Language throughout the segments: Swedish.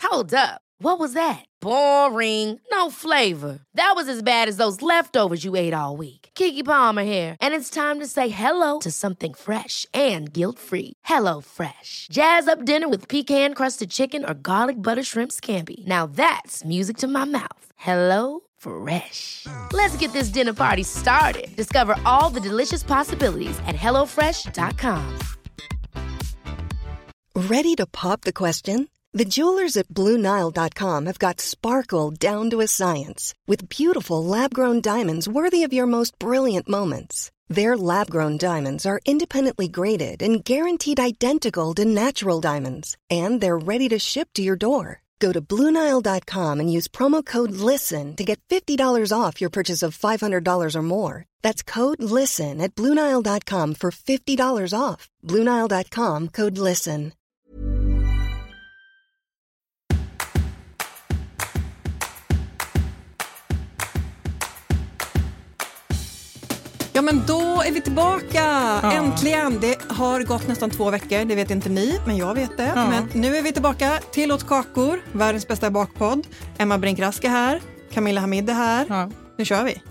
Hold up. What was that? Boring. No flavor. That was as bad as those leftovers you ate all week. Keke Palmer here, and it's time to say hello to something fresh and guilt-free. Hello Fresh. Jazz up dinner with pecan-crusted chicken or garlic butter shrimp scampi. Now that's music to my mouth. Hello Fresh. Let's get this dinner party started. Discover all the delicious possibilities at hellofresh.com. Ready to pop the question? The jewelers at BlueNile.com have got sparkle down to a science with beautiful lab-grown diamonds worthy of your most brilliant moments. Their lab-grown diamonds are independently graded and guaranteed identical to natural diamonds, and they're ready to ship to your door. Go to BlueNile.com and use promo code LISTEN to get $50 off your purchase of $500 or more. That's code LISTEN at BlueNile.com for $50 off. BlueNile.com, code LISTEN. Ja, men då är vi tillbaka. Äntligen. Det har gått nästan 2 veckor. Det vet inte ni, men jag vet det. Men nu är vi tillbaka till Åt kakor. Världens bästa bakpodd. Emma Brinkrask är här. Camilla Hamid är här. Nu kör vi.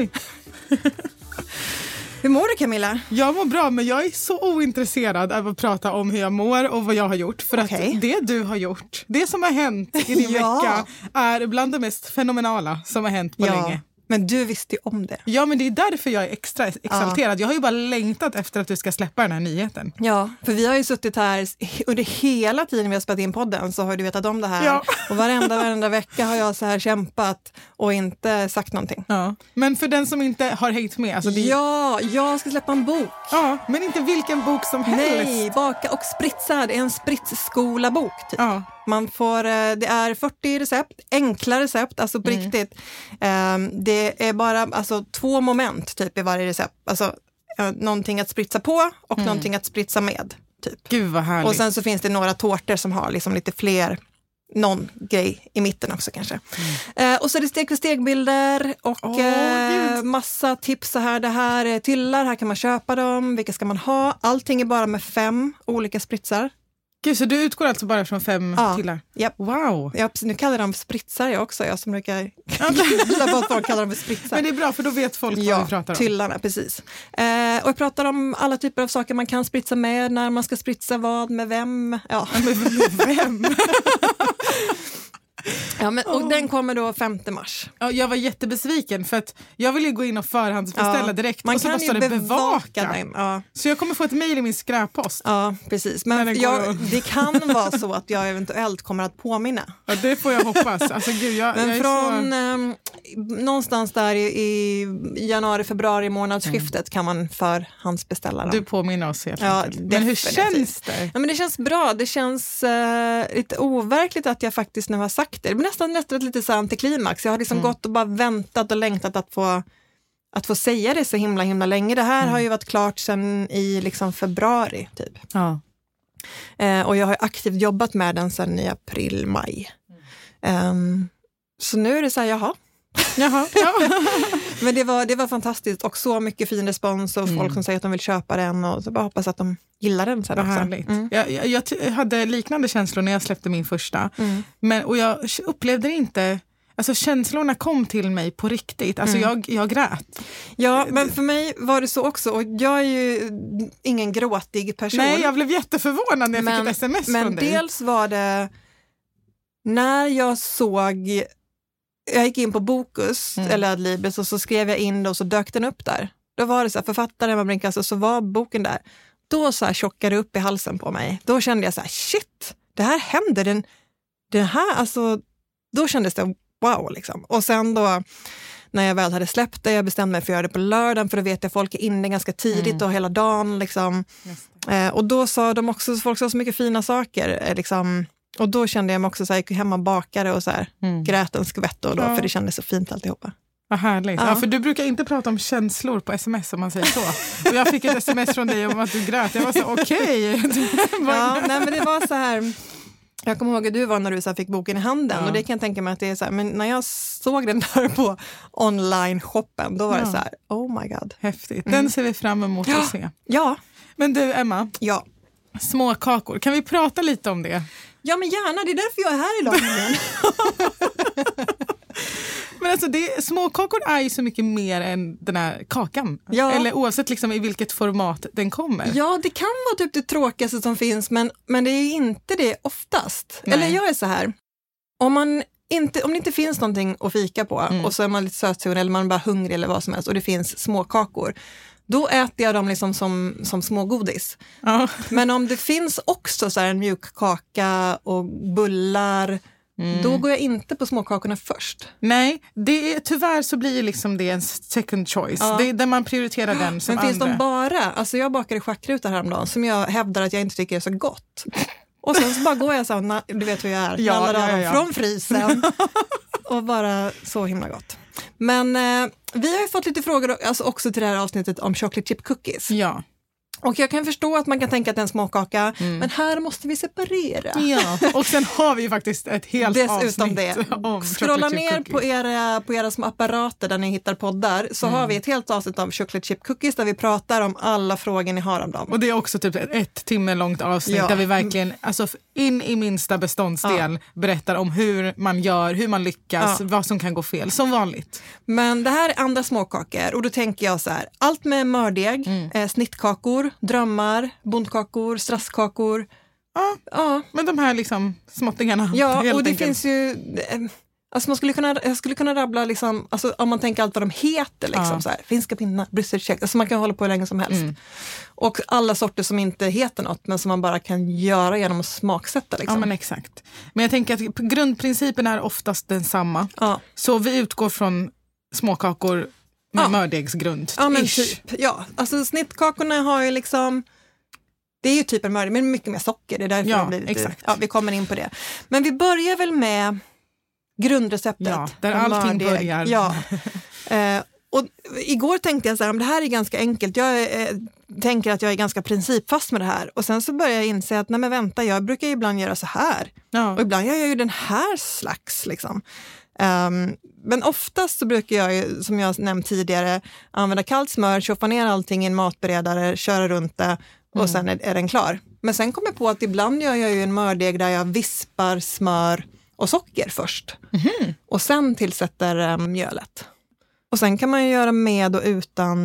Hur mår du, Camilla? Jag mår bra, men jag är så ointresserad av att prata om hur jag mår och vad jag har gjort. För att det du har gjort, det som har hänt i din vecka är bland det mest fenomenala som har hänt på länge. Men du visste ju om det. Ja, men det är därför jag är extra exalterad. Jag har ju bara längtat efter att du ska släppa den här nyheten. Ja, för vi har ju suttit här under hela tiden vi har spelat in podden, så har du vetat om det här. Ja. Och varenda vecka har jag så här kämpat och inte sagt någonting. Ja. Men för den som inte har hängt med. Alltså Ja, jag ska släppa en bok. Ja, men inte vilken bok som helst. Nej, Baka och spritsa. Det är en spritsskola-bok typ. Ja. Man får, det är 40 recept, enkla recept, alltså på riktigt. Det är bara alltså 2 moment typ i varje recept. Alltså någonting att spritsa på och någonting att spritsa med. Typ. Gud vad härligt. Och sen så finns det några tårtor som har liksom lite fler, någon grej i mitten också kanske. Och så är det steg för stegbilder och massa tips så här. Det här är tyllar, här kan man köpa dem. Vilka ska man ha? Allting är bara med 5 olika spritsar. Gud, så du utgår alltså bara från 5 killar? Yep. Wow. Nu kallar de spritsar jag också. Jag som brukar gilla på att folk kallar dem för spritsar. Men det är bra, för då vet folk vad vi pratar om. Tyllarna, precis. Och jag pratar om alla typer av saker man kan spritsa med, när man ska spritsa vad, med vem. Ja, med vem? Ja, men, och den kommer då 5 mars. Ja, jag var jättebesviken för att jag ville gå in och förhandsbeställa direkt. Man och så kan ju bevaka den. Ja. Så jag kommer få ett mejl i min skräppost. Ja, precis. Men det kan vara så att jag eventuellt kommer att påminna. Ja, det får jag hoppas. Alltså, gud, men från någonstans där i januari-februari månadsskiftet kan man förhandsbeställa dem. Du påminner oss helt enkelt. Men hur känns det? Ja, men det känns bra. Det känns lite overkligt att jag faktiskt nu har sagt det blir nästan ett lite så antiklimax. Jag har liksom gått och bara väntat och längtat att få säga det så himla länge. Det här har ju varit klart sedan i liksom februari typ. Ja. Och jag har aktivt jobbat med den sedan i april, maj. Så nu är det så här, jaha. Ja. Men det var fantastiskt och så mycket fin respons och folk som säger att de vill köpa den och så bara hoppas att de gillar den sen också. Härligt. Jag hade liknande känslor när jag släppte min första. Och jag upplevde det inte. Alltså känslorna kom till mig på riktigt. Alltså jag grät. Ja, men för mig var det så också. Och jag är ju ingen gråtig person. Nej, jag blev jätteförvånad när jag fick ett sms från dig. Men dels var det när jag gick in på Bokus eller Adlibris och så skrev jag in det och så dök den upp där. Då var det så här, författaren Emma Brinkrask och så var boken där. Då så här tjockade upp i halsen på mig. Då kände jag så här, shit, det här händer. Den här, alltså, då kändes det wow liksom. Och sen då, när jag väl hade släppt det, jag bestämde mig för att göra det på lördagen för då vet jag folk är inne ganska tidigt och hela dagen liksom. Och då sa de också, folk sa så mycket fina saker liksom. Och då kände jag mig också så här, jag gick hemma och bakade och så här, grät en skvätt och då, för det kändes så fint alltihopa. Vad härligt. Ja, för du brukar inte prata om känslor på sms om man säger så. Och jag fick ett sms från dig om att du grät. Jag var så okej. Ja, nej men det var så här. Jag kommer ihåg att du var när du så här, fick boken i handen och det kan jag tänka mig att det är så här, men när jag såg den där på online-shoppen då var det så här, oh my god. Häftigt. Den ser vi fram emot att se. Ja. Men du Emma. Ja. Småkakor. Kan vi prata lite om det? Ja, men gärna. Det är därför jag är här idag. Men alltså småkakor är ju så mycket mer än den här kakan. Ja. Eller oavsett liksom i vilket format den kommer. Ja, det kan vara typ det tråkigaste som finns, men det är inte det oftast. Nej. Eller jag är så här, om det inte finns någonting att fika på och så är man lite sötsugen eller man är bara hungrig eller vad som helst och det finns småkakor, då äter jag dem liksom som smågodis. Ja. Men om det finns också så här en mjuk kaka och bullar, då går jag inte på småkakorna först. Nej, tyvärr så blir liksom det en second choice. Ja. Det är där man prioriterar den som Men finns andra. de bara, alltså jag bakade schackruta häromdagen som jag hävdar att jag inte tycker är så gott. Och sen så bara går jag så här, du vet hur jag är, nallar av dem från frysen och bara så himla gott. Men vi har ju fått lite frågor alltså också till det här avsnittet om chocolate chip cookies. Ja. Och jag kan förstå att man kan tänka att det är en småkaka, men här måste vi separera. Ja, och sen har vi ju faktiskt ett helt Dessutom avsnitt det. om Scrolla chocolate chip ner på era små apparater där ni hittar poddar, så har vi ett helt avsnitt om chocolate chip cookies där vi pratar om alla frågor ni har om dem. Och det är också typ ett timme långt avsnitt där vi verkligen alltså in i minsta beståndsdel berättar om hur man gör, hur man lyckas, vad som kan gå fel, som vanligt. Men det här är andra småkakor och då tänker jag så här, allt med mördeg, snittkakor, drömmar, bondkakor, strasskakor. Ja, men de här liksom småttingarna. Ja, och det enkelt. finns ju... Alltså jag skulle kunna rabbla liksom, alltså om man tänker allt vad de heter liksom, så här, finska pinnar, brysselkäk, alltså man kan hålla på hur länge som helst. Och alla sorter som inte heter något men som man bara kan göra genom att smaksätta liksom. Ja, men exakt. Men jag tänker att grundprincipen är oftast densamma. Ja. Så vi utgår från småkakor med mördegsgrund. Ja, men typ. Ja, alltså snittkakorna har ju liksom... Det är ju typ en mördeg, men mycket mer socker. Det är därför det blir lite, exakt. Ja, vi kommer in på det. Men vi börjar väl med grundreceptet. Ja, där allting börjar. Ja. Och igår tänkte jag så här, det här är ganska enkelt. Jag tänker att jag är ganska principfast med det här. Och sen så börjar jag inse att, nej men vänta, jag brukar ibland göra så här. Ja. Och ibland gör jag ju den här slags liksom. Men oftast så brukar jag ju, som jag nämnt tidigare, använda kallt smör, tjoffa ner allting i en matberedare, köra runt det och sen är den klar. Men sen kommer jag på att ibland gör jag ju en mördeg där jag vispar smör och socker först. Och sen tillsätter mjölet. Och sen kan man ju göra med och utan...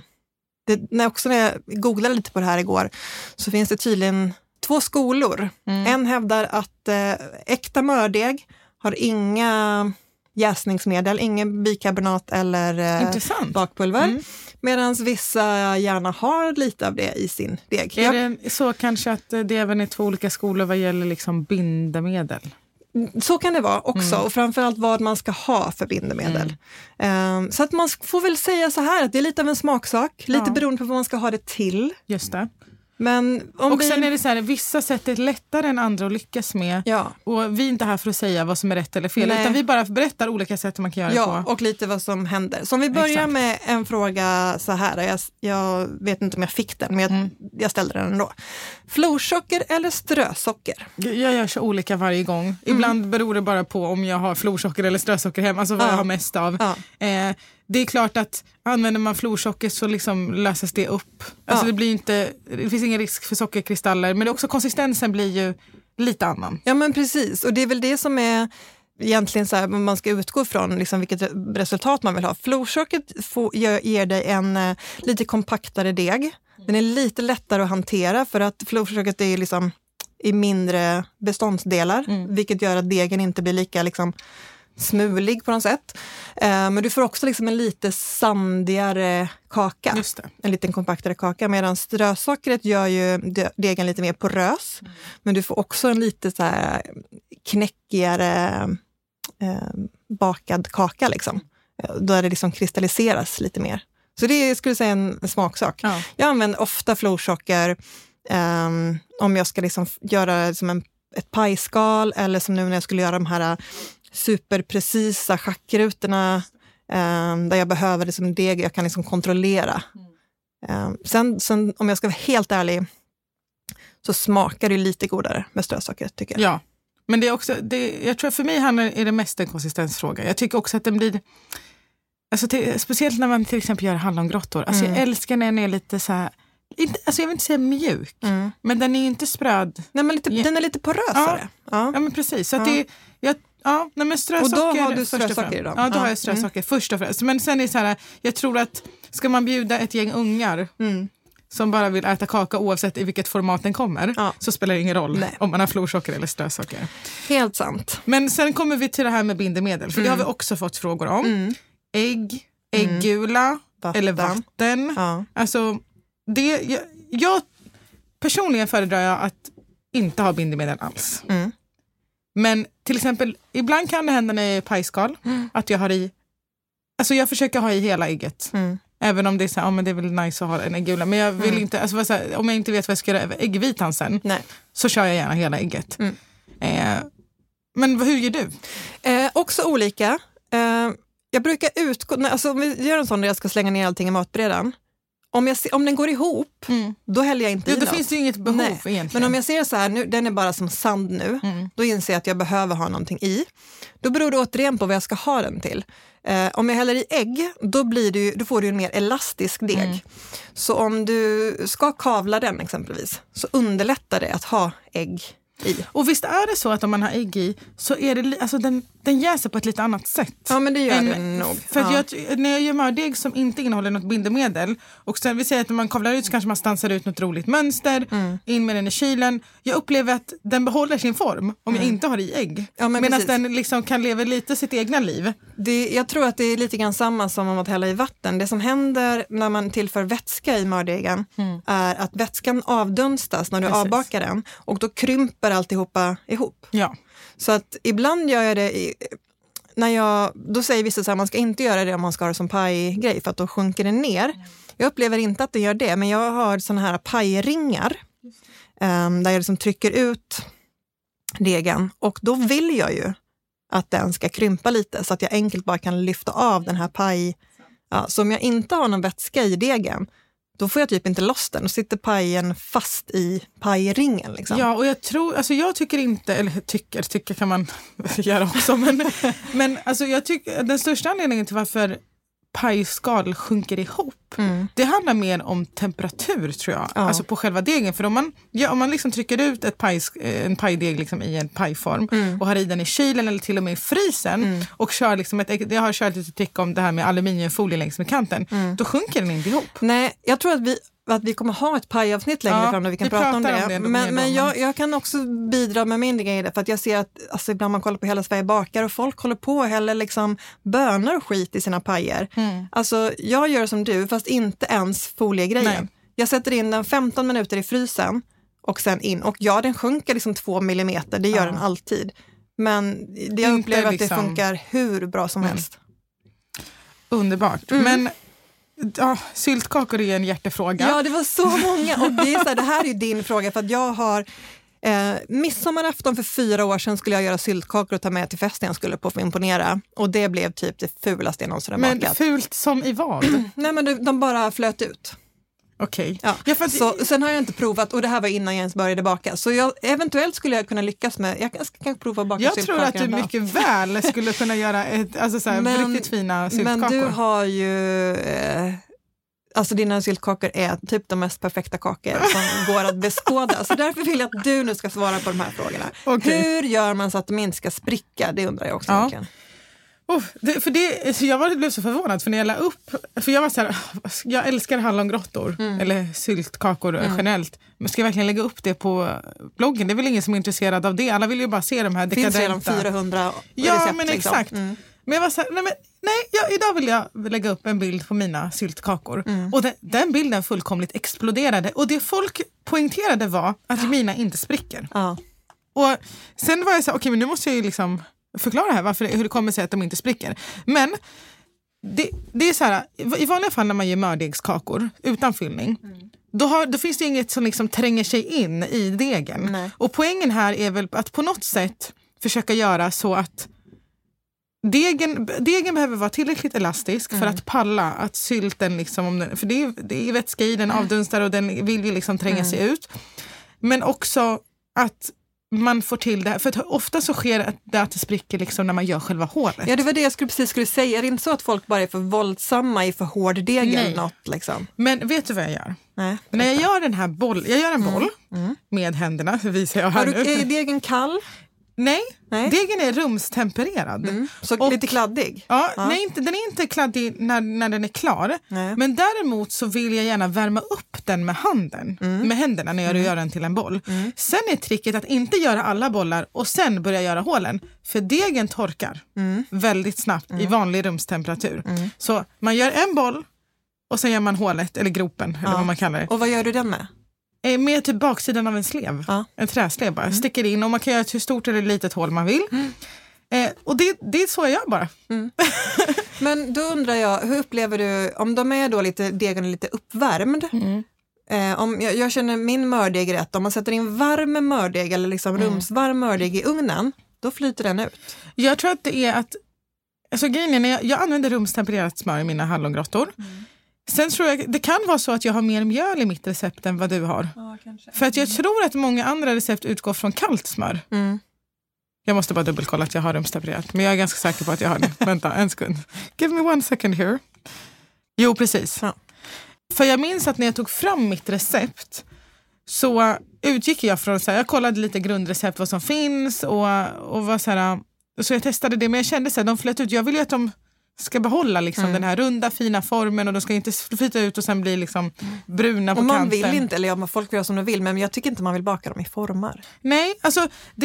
När jag googlade lite på det här igår så finns det tydligen 2 skolor. En hävdar att äkta mördeg har inga jäsningsmedel, ingen bikarbonat eller bakpulver. Medan vissa gärna har lite av det i sin deg. Är det så kanske att det även är 2 olika skolor vad gäller liksom bindemedel? Så kan det vara också, och framförallt vad man ska ha för bindemedel. Så att man får väl säga så här att det är lite av en smaksak, lite beroende på vad man ska ha det till. Just det. Men sen är det så här, vissa sätt är lättare än andra att lyckas med. Ja. Och vi är inte här för att säga vad som är rätt eller fel, utan vi bara berättar olika sätt man kan göra det på. Ja, och lite vad som händer. Så om vi börjar med en fråga så här, jag vet inte om jag fick den, men jag ställde den ändå. Florsocker eller strösocker? Jag gör så olika varje gång. Ibland beror det bara på om jag har florsocker eller strösocker hemma, alltså vad jag har mest av. Ja. Det är klart att använder man florsocker så liksom löses det upp. Alltså det finns ingen risk för sockerkristaller, men det är också konsistensen blir ju lite annan. Ja, men precis. Och det är väl det som är egentligen så här, man ska utgå från liksom vilket resultat man vill ha. Florsockret ger dig en lite kompaktare deg. Den är lite lättare att hantera för att florsockret är liksom i mindre beståndsdelar, vilket gör att degen inte blir lika liksom smulig på något sätt. Men du får också liksom en lite sandigare kaka. Just det. En liten kompaktare kaka. Medan strösockret gör ju degen lite mer porös. Men du får också en lite så här knäckigare bakad kaka liksom. Då är det liksom kristalliseras lite mer. Så det skulle jag säga en smaksak. Ja. Jag använder ofta florsocker om jag ska liksom göra som ett pajskal, eller som nu när jag skulle göra de här superprecisa schackrutorna där jag behöver liksom deg jag kan liksom kontrollera. Sen om jag ska vara helt ärlig så smakar det lite godare med strösocker, tycker jag. Ja, men det är också, jag tror för mig är det mest en konsistensfråga. Jag tycker också att den blir, alltså speciellt när man till exempel gör hallongrottor. Alltså jag älskar när den är lite så här Alltså jag vill inte säga mjuk, men den är ju inte spröd. Nej, men den är lite porösare. Ja, men precis. Så att men strösocker. Och då har du strösocker i dem? Ja, då har jag strösocker först och främst. Men sen är det så här, jag tror att ska man bjuda ett gäng ungar som bara vill äta kaka oavsett i vilket format den kommer, så spelar det ingen roll om man har florsocker eller strösocker. Helt sant. Men sen kommer vi till det här med bindemedel, för det har vi också fått frågor om. Ägg, äggula eller vatten. Ja. Alltså, jag personligen föredrar jag att inte ha bindemedel alls. Men till exempel, ibland kan det hända när jag är pajskal att jag har i, alltså jag försöker ha i hela ägget. Även om det är så här, men det är väl nice att ha en äggula. Men jag vill inte, alltså så här, om jag inte vet vad jag ska göra över äggvitan sen, så kör jag gärna hela ägget. Men hur gör du? Också olika. Jag brukar utgå, alltså om vi gör en sån där jag ska slänga ner allting i matbrädan. Om den går ihop, då häller jag inte i något. Då finns det ju inget behov egentligen. Men om jag ser så här, nu, den är bara som sand nu, då inser jag att jag behöver ha någonting i. Då beror det återigen på vad jag ska ha den till. Om jag häller i ägg, då får du en mer elastisk deg. Så om du ska kavla den exempelvis, så underlättar det att ha ägg i. Och visst är det så att om man har ägg i, så är det alltså den jäser på ett lite annat sätt. Ja, men det gör den nog. För att när jag gör mördeg som inte innehåller något bindemedel, och sen vi säger att när man kavlar ut så kanske man stansar ut något roligt mönster, in med den i kylen. Jag upplever att den behåller sin form om jag inte har i ägg. Ja, medan den liksom kan leva lite sitt egna liv. Jag tror att det är lite grann samma som om att hälla i vatten. Det som händer när man tillför vätska i mördegen är att vätskan avdunstas när du avbakar den, och då krymper alltihopa ihop. Ja. Så att ibland gör jag det då säger vissa så här, man ska inte göra det om man ska ha det som pajgrej, för att då sjunker det ner. Jag upplever inte att det gör det, men jag har såna här pajringar där jag liksom trycker ut degen, och då vill jag ju att den ska krympa lite så att jag enkelt bara kan lyfta av den här så om jag inte har någon vätska i degen, då får jag typ inte loss den och sitter pajen fast i pajringen. Liksom. Ja, och jag tycker inte, eller tycker kan man göra också, men alltså jag tycker den största anledningen till varför pajskal sjunker ihop, det handlar mer om temperatur, tror jag. Ja. Alltså på själva degen. För om man liksom trycker ut en pajdeg liksom i en pajform och har i den i kylen eller till och med i frysen och kör liksom jag har kört lite trick om det här med aluminiumfolie längs med kanten, då sjunker den inte ihop. Nej, jag tror att vi kommer ha ett pajavsnitt längre fram där vi kan prata om det. Men jag kan också bidra med min grej, för att jag ser att alltså, ibland man kollar på Hela Sverige bakar och folk håller på och häller liksom bönor och skit i sina pajer. Alltså jag gör som du, fast inte ens foliegrejen. Nej. Jag sätter in den 15 minuter i frysen och sen in. Och den sjunker liksom 2 millimeter, det gör den alltid. Men jag upplever att det funkar hur bra som helst. Underbart. Men syltkakor är en hjärtefråga. Ja, det var så många. Och det här är ju din fråga, för att jag har midsommarafton för 4 år sedan skulle jag göra syltkakor och ta med till festen jag skulle på för att imponera. Och det blev typ det fulaste jag någonsin har bakat. Men fult som i vad? Nej, men de bara flöt ut. Okej. Ja. Så sen har jag inte provat, och det här var innan jag ens började baka. Så eventuellt skulle jag kunna lyckas med, jag ska prova att baka syltkakor. Jag tror att du mycket väl skulle kunna göra riktigt fina syltkakor. Men du har ju... Alltså dina syltkakor är typ de mest perfekta kakor som går att beskåda. Så därför vill jag att du nu ska svara på de här frågorna. Okay. Hur gör man så att de inte ska spricka? Det undrar jag också verkligen. Jag blev så förvånad, för när jag la upp, för jag var så här, jag älskar hallongrottor eller syltkakor generellt, men ska jag verkligen lägga upp det på bloggen? Det är väl ingen som är intresserad av det, alla vill ju bara se de här dekadenta. Finns redan 400 ja, recept, men exakt. Men jag var så här, idag vill jag lägga upp en bild på mina syltkakor. Och den bilden fullkomligt exploderade, och det folk poängterade var att mina inte spricker. Och sen var jag så här, okej, men nu måste jag ju liksom förklara här hur det kommer sig att de inte spricker. Men det är så här, i vanliga fall när man gör mördegskakor utan fyllning, då finns det inget som liksom tränger sig in i degen. Nej. Och poängen här är väl att på något sätt försöka göra så att degen behöver vara tillräckligt elastisk för att palla att sylten liksom, för det är vätska i, den avdunstar och den vill ju liksom tränga sig ut. Men också att man får till det här. För ofta så sker det att det spricker liksom när man gör själva hålet. Ja, det var det jag precis skulle säga. Det är inte så att folk bara är för våldsamma i för hård deg eller något liksom. Men vet du vad jag gör? Nej. När jag gör den här jag gör en boll med händerna, så visar jag här nu. Är degen kall? Nej, degen är rumstempererad. Så lite kladdig? Ja. Nej, den är inte kladdig när den är klar. Nej. Men däremot så vill jag gärna värma upp den med händerna när jag gör den till en boll. Sen är tricket att inte göra alla bollar och sen börja göra hålen. För degen torkar väldigt snabbt i vanlig rumstemperatur. Så man gör en boll och sen gör man hålet eller gropen eller vad man kallar det. Och vad gör du den med? Med typ baksidan av en slev. En träslev bara. Sticker in och man kan göra ett hur stort eller litet hål man vill. Och det är så jag gör bara. Men då undrar jag, hur upplever du, om de är då degen är lite uppvärmd, om jag känner min mördeg rätt, om man sätter in varm mördeg eller liksom rumsvarm mördeg i ugnen, då flyter den ut. Jag tror att det är att, alltså grejen är, jag använder rumstempererat smör i mina hallongrottor. Sen tror jag, det kan vara så att jag har mer mjöl i mitt recept än vad du har. Ja, kanske. För att jag tror att många andra recept utgår från kallt smör. Jag måste bara dubbelkolla att jag har rumstempererat. Men jag är ganska säker på att jag har det. Vänta, en sekund. Give me one second here. Jo, precis. Ja. För jag minns att när jag tog fram mitt recept så utgick jag från så här, jag kollade lite grundrecept vad som finns och var så här, så jag testade det, men jag kände så här, de flöt ut. Jag vill ju att de ska behålla liksom den här runda fina formen och de ska inte flyta ut och sen bli liksom bruna på kanten. Och man vill inte, eller ja, folk gör som de vill, men jag tycker inte man vill baka dem i formar. Nej, alltså det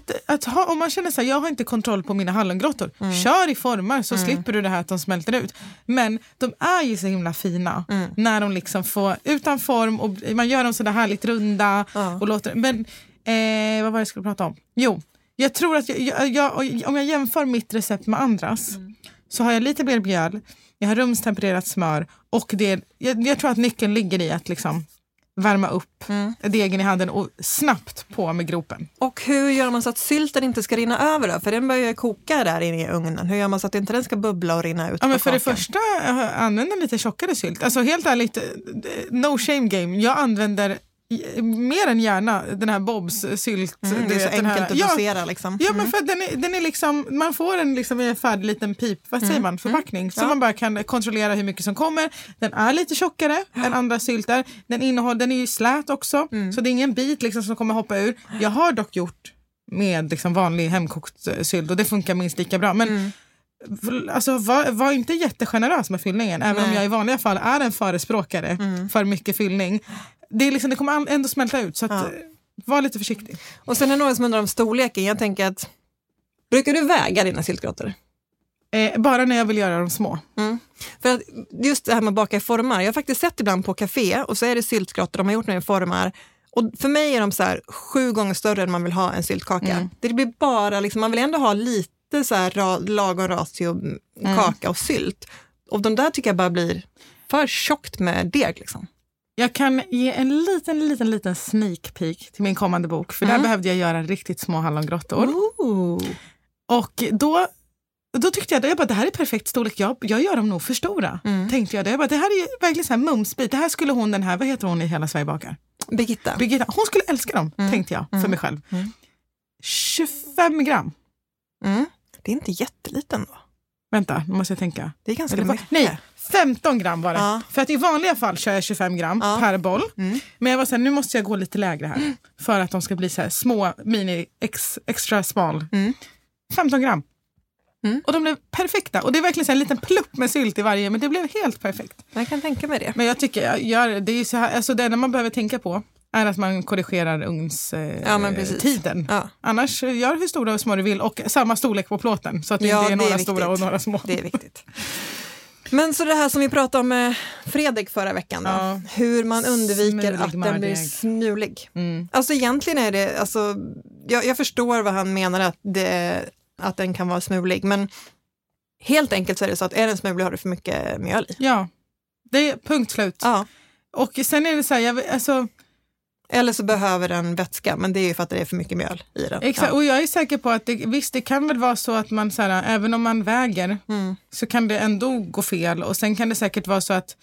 är om man känner så här, jag har inte kontroll på mina hallongrottor, kör i formar så slipper du det här att de smälter ut. Men de är ju så himla fina när de liksom får utan form och man gör dem så där härligt runda och låter, men vad var det jag skulle prata om? Jo, jag tror att om jag jämför mitt recept med andras så har jag lite mer mjöl, jag har rumstempererat smör och jag tror att nyckeln ligger i att liksom värma upp degen i handen och snabbt på med gropen. Och hur gör man så att sylten inte ska rinna över då? För den börjar koka där inne i ugnen. Hur gör man så att inte den ska bubbla och rinna ut? Ja, men för det första använder lite tjockare sylt. Alltså helt ärligt, no shame game. Jag använder mer än gärna den här Bobs sylt. Det är så enkelt att dosera liksom. Ja, men för den är liksom, man får en liksom en färdig liten pip, vad säger man, förpackning. Så man bara kan kontrollera hur mycket som kommer. Den är lite tjockare än andra sylter. Den är ju slät också, så det är ingen bit liksom som kommer hoppa ur. Jag har dock gjort med liksom vanlig hemkokt sylt och det funkar minst lika bra. Men alltså var inte jättegenerös med fyllningen, även om jag i vanliga fall är en förespråkare för mycket fyllning. Det är liksom, det kommer ändå smälta ut, så att var lite försiktig. Och sen är det några som undrar om storleken. Jag tänker att, brukar du väga dina syltgrottor? Bara när jag vill göra dem små. För att just det här med att baka i formar, jag har faktiskt sett ibland på café och så är det syltgrottor, de har gjort några i formar. Och för mig är de så här 7 gånger större än man vill ha en syltkaka. Det blir bara, liksom, man vill ändå ha lite så här lagom ratio kaka och sylt. Och de där tycker jag bara blir för tjockt med deg liksom. Jag kan ge en liten sneak peek till min kommande bok. För där behövde jag göra riktigt små hallongrottor. Och då tyckte jag att det här är perfekt storlek. Jag gör dem nog för stora. Tänkte jag. Det här är ju verkligen så här mumsbit. Det här skulle hon, den här, vad heter hon i Hela Sverige bakar? Birgitta. Hon skulle älska dem, tänkte jag för mig själv. 25 gram. Det är inte jätteliten då. Vänta, nu måste jag tänka. Det är ganska mycket. Nej, 15 gram var det. För att i vanliga fall kör jag 25 gram per boll. Men jag var så här, nu måste jag gå lite lägre här. För att de ska bli så här små, mini, extra small. 15 gram. Och de blev perfekta. Och det är verkligen så en liten plupp med sylt i varje. Men det blev helt perfekt. Jag kan tänka mig det. Men jag tycker, det är så här, alltså det enda man behöver tänka på är att man korrigerar ugnstiden. Annars gör hur stora och små du vill. Och samma storlek på plåten. Så att det inte är några stora och några små. Det är viktigt. Men så det här som vi pratade om med Fredrik förra veckan då, hur man undviker att den blir smulig. Alltså egentligen är det, alltså, jag förstår vad han menar att den kan vara smulig, men helt enkelt så är det så att är den smulig har du för mycket mjöl i. Ja, det är punkt slut. Och sen är det så här, eller så behöver den vätska, men det är ju för att det är för mycket mjöl i den. Exakt, och jag är säker på att det kan väl vara så att man så här, även om man väger så kan det ändå gå fel. Och sen kan det säkert vara så att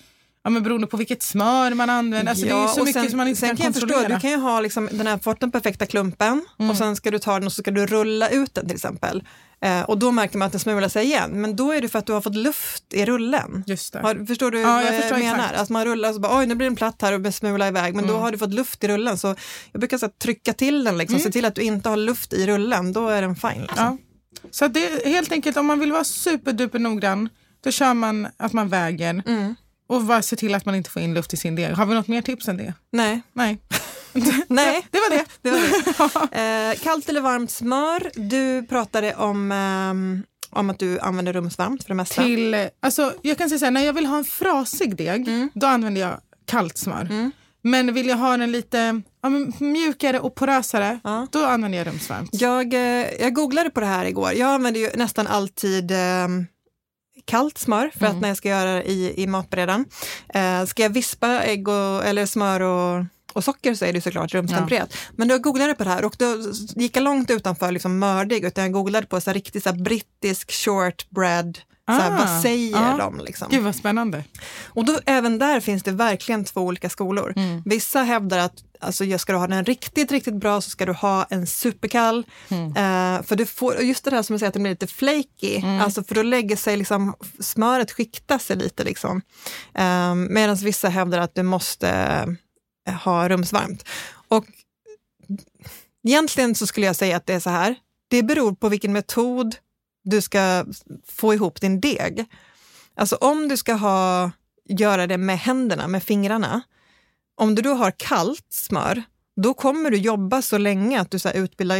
men beroende på vilket smör man använder. Alltså det är ju så mycket som man inte kan kontrollera. Förstå, du kan ju ha liksom den här, fått den perfekta klumpen och sen ska du ta den och så ska du rulla ut den till exempel. Och då märker man att den smular sig igen. Men då är det för att du har fått luft i rullen. Just det. Förstår du vad jag menar? Exakt. Alltså man rullar och så bara, oj nu blir den platt här och smular iväg. Men då har du fått luft i rullen. Så jag brukar så trycka till den liksom. Se till att du inte har luft i rullen. Då är den fine liksom. Ja. Så det är helt enkelt, om man vill vara superduper noggrann, då kör man att man väger. Och bara se till att man inte får in luft i sin deg. Har vi något mer tips än det? Nej. Nej. Nej, det var det. Kallt eller varmt smör. Du pratade om att du använder rumsvarmt för det mesta. Alltså, jag kan säga så här, när jag vill ha en frasig deg, då använder jag kallt smör. Men vill jag ha den lite mjukare och porösare, då använder jag rumsvarmt. Jag googlade på det här igår. Jag använder ju nästan alltid kallt smör för att när jag ska göra det i matberedaren. Ska jag vispa ägg eller smör och socker så är det såklart rumstempererat. Ja. Men då googlade jag på det här och då gick jag långt utanför liksom mördig, utan jag googlade på så här riktigt så här brittisk shortbread. Vad säger de liksom? Gud vad spännande. Och då även där finns det verkligen två olika skolor. Vissa hävdar att alltså, ska du ha den riktigt, riktigt bra så ska du ha en superkall. För du får, just det här som jag säger att det blir lite flaky. Alltså för då lägger sig liksom, smöret skiktar sig lite liksom. Medan vissa hävdar att du måste ha rumsvarmt. Och egentligen så skulle jag säga att det är så här. Det beror på vilken metod du ska få ihop din deg. Alltså om du ska göra det med händerna, med fingrarna. Om du då har kallt smör, då kommer du jobba så länge att du så här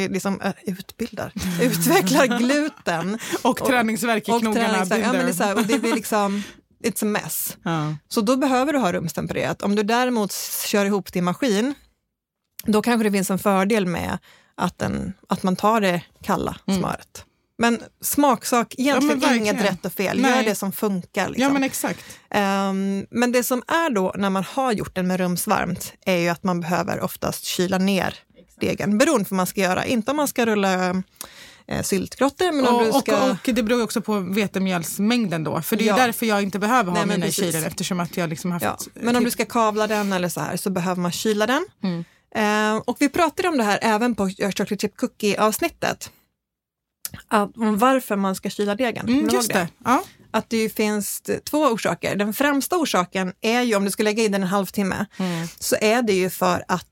utvecklar gluten. Och träningsvärk i knogarna. Och det blir liksom, it's a mess. Så då behöver du ha rumstempererat. Om du däremot kör ihop din maskin, då kanske det finns en fördel med att man tar det kalla smöret. Men smaksak, egentligen inget rätt och fel. Gör det som funkar. Liksom. Ja, men exakt. Men det som är då när man har gjort den med rumsvarmt är ju att man behöver oftast kyla ner degen. Beroende på vad man ska göra. Inte om man ska rulla syltgrottor. Men om du ska... och det beror också på vetemjölsmängden då. För det är därför jag inte behöver ha mina i kylen. Eftersom att jag liksom haft... Men om du ska kavla den eller så här så behöver man kyla den. Och vi pratade om det här även på Chocolate Chip Cookie-avsnittet. Om varför man ska kyla degen. Just det. Ja. Att det finns två orsaker. Den främsta orsaken är ju, om du ska lägga i den en halvtimme, så är det ju för att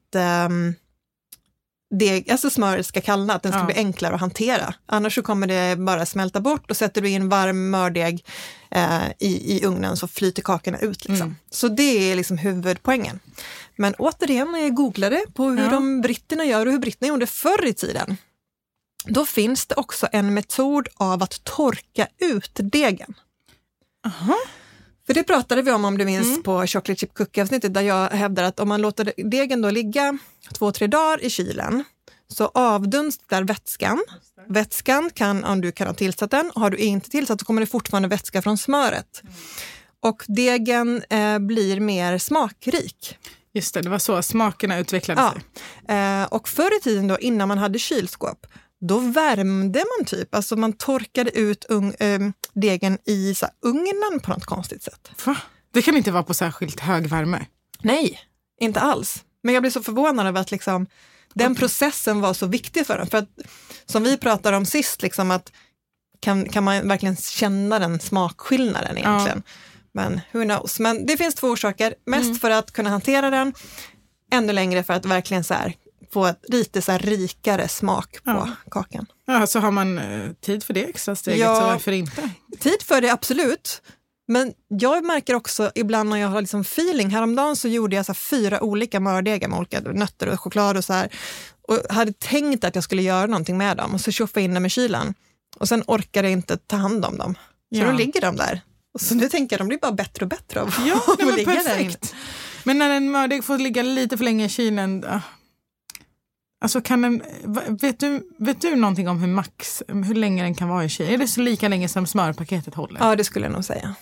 alltså smöret ska kallna, att den ska bli enklare att hantera. Annars så kommer det bara smälta bort, och sätter du in varm mördeg i ugnen så flyter kakorna ut. Liksom. Så det är liksom huvudpoängen. Men återigen, när jag googlade på hur de britterna gör och hur britterna gjorde förr i tiden, då finns det också en metod av att torka ut degen. För det pratade vi om du minns, på Chocolate Chip Cookie-avsnittet, där jag hävdar att om man låter degen då ligga 2-3 dagar i kylen, så avdunstar vätskan. Vätskan kan, om du kan ha tillsatt den, har du inte tillsatt så kommer det fortfarande vätska från smöret. Och degen blir mer smakrik. Just det, det var så smakerna utvecklade sig. Och förr i tiden då, innan man hade kylskåp, då värmde man typ, alltså man torkade ut degen i så ugnen på något konstigt sätt. Va? Det kan inte vara på särskilt hög värme. Nej, inte alls. Men jag blir så förvånad över att liksom, den processen var så viktig för den. För att, som vi pratade om sist, liksom att kan man verkligen känna den smakskillnaden egentligen. Men who knows. Men det finns två orsaker. Mest för att kunna hantera den, ännu längre för att verkligen så här få lite så här rikare smak på kakan. Ja, så har man tid för det extra steget, så varför inte? Tid för det, absolut. Men jag märker också ibland när jag har liksom feeling. Häromdagen så gjorde jag så 4 olika mördegar med olika nötter och choklad och så här. Och hade tänkt att jag skulle göra någonting med dem. Och så tjoffade jag in dem i kylen. Och sen orkade jag inte ta hand om dem. Så då ligger de där. Och så nu tänker jag, de blir bara bättre och bättre av att ligga perfekt. Där. Men när en mördeg får ligga lite för länge i kylen... Alltså vet du någonting om hur länge den kan vara i kylen? Är det så lika länge som smörpaketet håller? Ja, det skulle jag nog säga.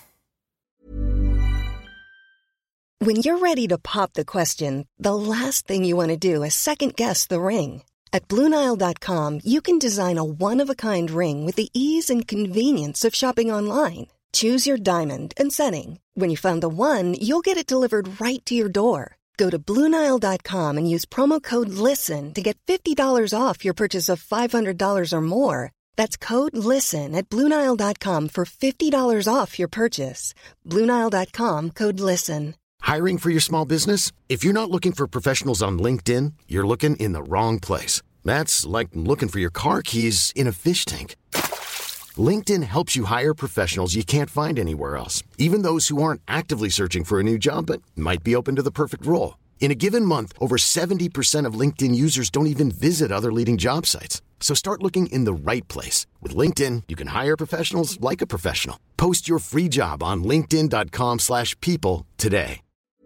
When you're ready to pop the question, the last thing you want to do is second guess the ring. At BlueNile.com you can design a one-of-a-kind ring with the ease and convenience of shopping online. Choose your diamond and setting. When you find the one, you'll get it delivered right to your door. Go to BlueNile.com and use promo code LISTEN to get $50 off your purchase of $500 or more. That's code LISTEN at BlueNile.com for $50 off your purchase. BlueNile.com, code LISTEN. Hiring for your small business? If you're not looking for professionals on LinkedIn, you're looking in the wrong place. That's like looking for your car keys in a fish tank. LinkedIn helps you hire professionals you can't find anywhere else, even those who aren't actively searching for a new job but might be open to the perfect role. In a given month, over 70% of LinkedIn users don't even visit other leading job sites. So start looking in the right place. With LinkedIn, you can hire professionals like a professional. Post your free job on linkedin.com/people today.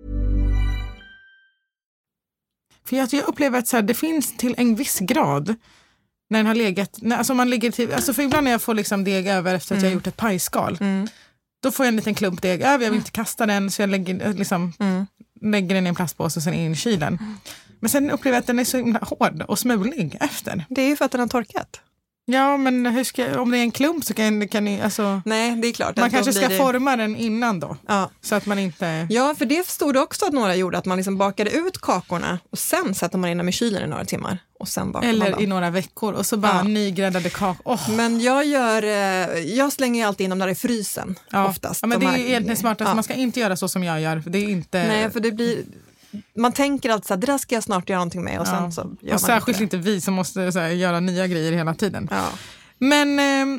För jag upplever att så här, det finns till en viss grad när den har legat, alltså man ligger till, alltså för ibland när jag får liksom deg över efter att jag har gjort ett pajskal, då får jag en liten klump deg över, jag vill inte kasta den så jag lägger den i en plastpåse och sen in i kylen. Men sen upplever jag att den är så himla hård och smulig efter. Det är ju för att den har torkat. Ja, men om det är en klump så kan ni, alltså... Nej, det är klart. Man kanske ska forma den innan då. Ja. Så att man inte... Ja, för det stod också att några gjorde, att man liksom bakade ut kakorna och sen sätter man in dem i kylen i några timmar. Och sen bakar eller man dem. I några veckor och så bara nygräddade kakor. Men jag slänger ju alltid in dem där i frysen oftast. Ja, men det är egentligen smartast. Man ska inte göra så som jag gör. För det är inte... Nej, för det blir... Man tänker alltid så här, det där ska jag snart göra någonting med och sen så gör man särskilt inte vi som måste så här, göra nya grejer hela tiden. Ja. Men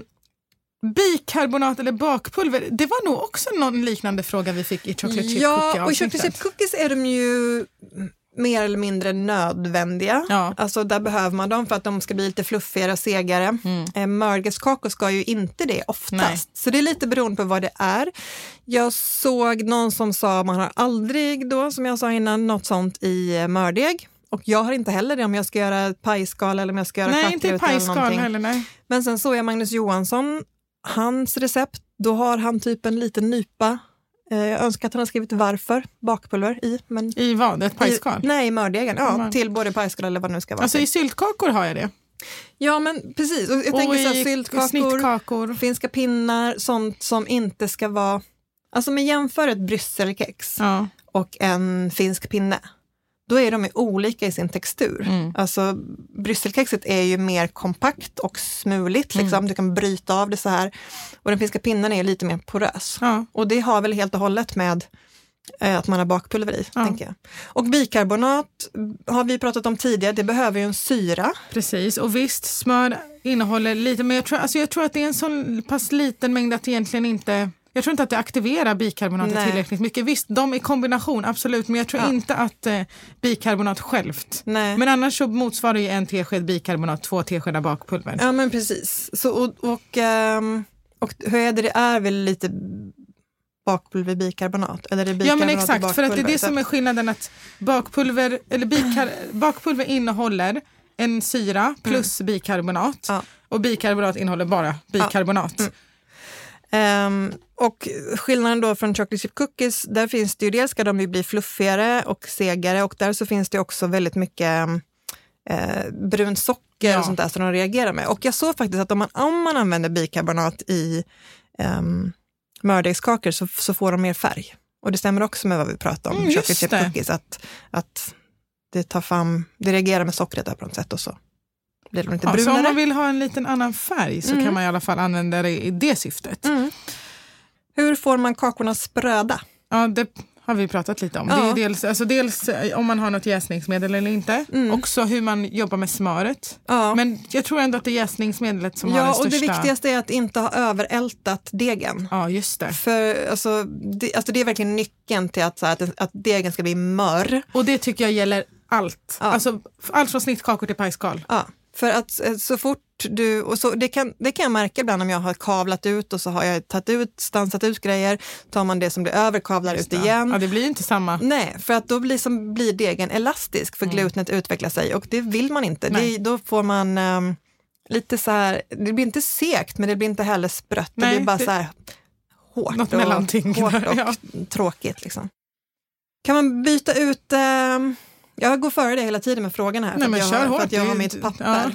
bikarbonat eller bakpulver, det var nog också någon liknande fråga vi fick i chocolate chip cookie. Ja, och i chocolate chip cookies är de ju mer eller mindre nödvändiga. Ja. Alltså där behöver man dem för att de ska bli lite fluffigare och segare. Mörgäskakor ska ju inte det oftast. Nej. Så det är lite beroende på vad det är. Jag såg någon som sa man har aldrig då, som jag sa innan, något sånt i mördeg. Och jag har inte heller det om jag ska göra pajskal eller om jag ska göra kattruta eller någonting. Nej, inte pajskal heller, nej. Men sen såg jag Magnus Johansson, hans recept, då har han typ en liten nypa. Jag önskar att han har skrivit varför bakpulver i. Men i vad? Ett pajskal? Nej, i mördegen. Ja, till både pajskal eller vad det nu ska vara. Alltså i syltkakor har jag det. Ja, men precis. Och jag tänker så här, syltkakor, snittkakor, finska pinnar, sånt som inte ska vara... Alltså med jämför ett brysselkex och en finsk pinne. Då är de olika i sin textur. Alltså brysselkexet är ju mer kompakt och smuligt. Liksom. Du kan bryta av det så här. Och den finska pinnen är lite mer porös. Ja. Och det har väl helt och hållet med att man har bakpulver i, tänker jag. Och bikarbonat har vi pratat om tidigare. Det behöver ju en syra. Precis, och visst, smör innehåller lite. Men jag tror att det är en så pass liten mängd att det egentligen inte... Jag tror inte att det aktiverar bikarbonatet tillräckligt mycket. Visst, de i kombination, absolut. Men jag tror inte att bikarbonat självt. Nej. Men annars så motsvarar ju en tesked bikarbonat 2 teskedar bakpulver. Ja, men precis. Så, och hur är det? Det är väl lite bakpulver bikarbonat? Eller är det bikarbonat? Ja, men exakt. För att det är det som är skillnaden. Att bakpulver, eller bakpulver innehåller en syra plus bikarbonat. Ja. Och bikarbonat innehåller bara bikarbonat. Ja. Och skillnaden då från chocolate chip cookies, där finns det ju dels ska de ju bli fluffigare och segare och där så finns det också väldigt mycket brunt socker och sånt där som de reagerar med. Och jag såg faktiskt att om man använder bikarbonat i mördegskakor så får de mer färg. Och det stämmer också med vad vi pratade om chocolate chip cookies, att det reagerar med sockret där på något sätt och så. Så om man vill ha en liten annan färg så kan man i alla fall använda det i det syftet. Hur får man kakorna spröda? Ja, det har vi pratat lite om. Det är dels om man har något jäsningsmedel eller inte. Också hur man jobbar med smöret. Ja. Men jag tror ändå att det är jäsningsmedlet som har den största... Ja, och det viktigaste är att inte ha överältat degen. Ja, just det. För alltså, det är verkligen nyckeln till att degen ska bli mör. Och det tycker jag gäller allt. Ja. Alltså allt från snittkakor till pajskal. Ja. För att så fort du, och så det kan jag märka ibland om jag har kavlat ut och så har jag stansat ut grejer, tar man det som blir över, kavlar ut igen. Ja, det blir ju inte samma. Nej, för att då blir degen elastisk för glutnet utvecklar sig och det vill man inte. Då får man lite så här, det blir inte sekt men det blir inte heller sprött. Nej, det blir bara så här hårt och tråkigt liksom. Kan man byta ut Jag går före det hela tiden med frågorna här. Nej, men för att jag har mitt papper.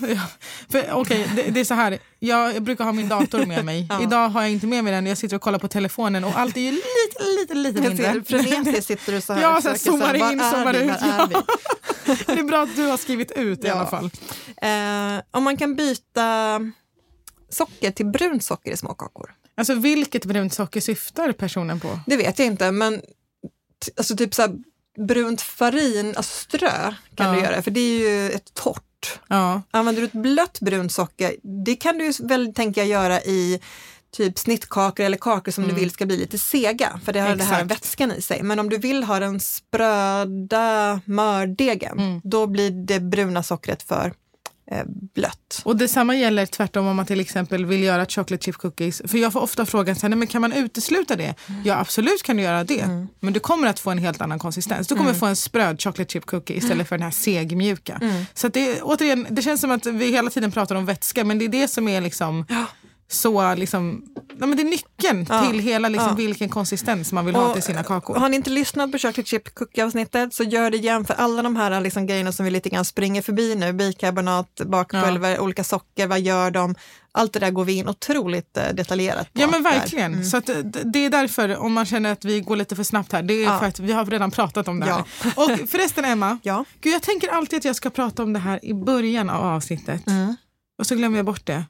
Det är så här. Jag brukar ha min dator med mig. Idag har jag inte med mig den. Jag sitter och kollar på telefonen och allt är ju lite mindre. Jag ser frenetiskt sitter du så här. Ja, så zoomar in, zoomar ut. Det är bra att du har skrivit ut i alla fall. Om man kan byta socker till brunt socker i småkakor. Alltså vilket brunt socker syftar personen på? Det vet jag inte, men alltså typ så här, brunt farin, alltså strö kan du göra, för det är ju ett torrt. Ja. Använder du ett blött brunt socker, det kan du ju väl tänka göra i typ snittkakor eller kakor som du vill ska bli lite sega, för det har det här vätskan i sig. Men om du vill ha den spröda mördegen, då blir det bruna sockret för blött. Och detsamma gäller tvärtom om man till exempel vill göra chocolate chip cookies. För jag får ofta frågan så här, men kan man utesluta det? Ja, absolut kan du göra det. Men du kommer att få en helt annan konsistens. Du kommer få en spröd chocolate chip cookie istället för den här segmjuka. Så att det, återigen, det känns som att vi hela tiden pratar om vätska, men det är det som är liksom... Så liksom, men det är nyckeln till hela liksom vilken konsistens man vill ha till sina kakor. Har ni inte lyssnat på chocolate chip cookie-avsnittet så gör det igen för alla de här liksom grejerna som vi lite grann springer förbi nu. Bikarbonat, bakpulver, olika socker, vad gör de? Allt det där går vi in otroligt detaljerat på. Ja, men verkligen. Så att det är därför, om man känner att vi går lite för snabbt här, det är för att vi har redan pratat om det här. Och förresten, Emma, Gud, jag tänker alltid att jag ska prata om det här i början av avsnittet. Och så glömmer jag bort det.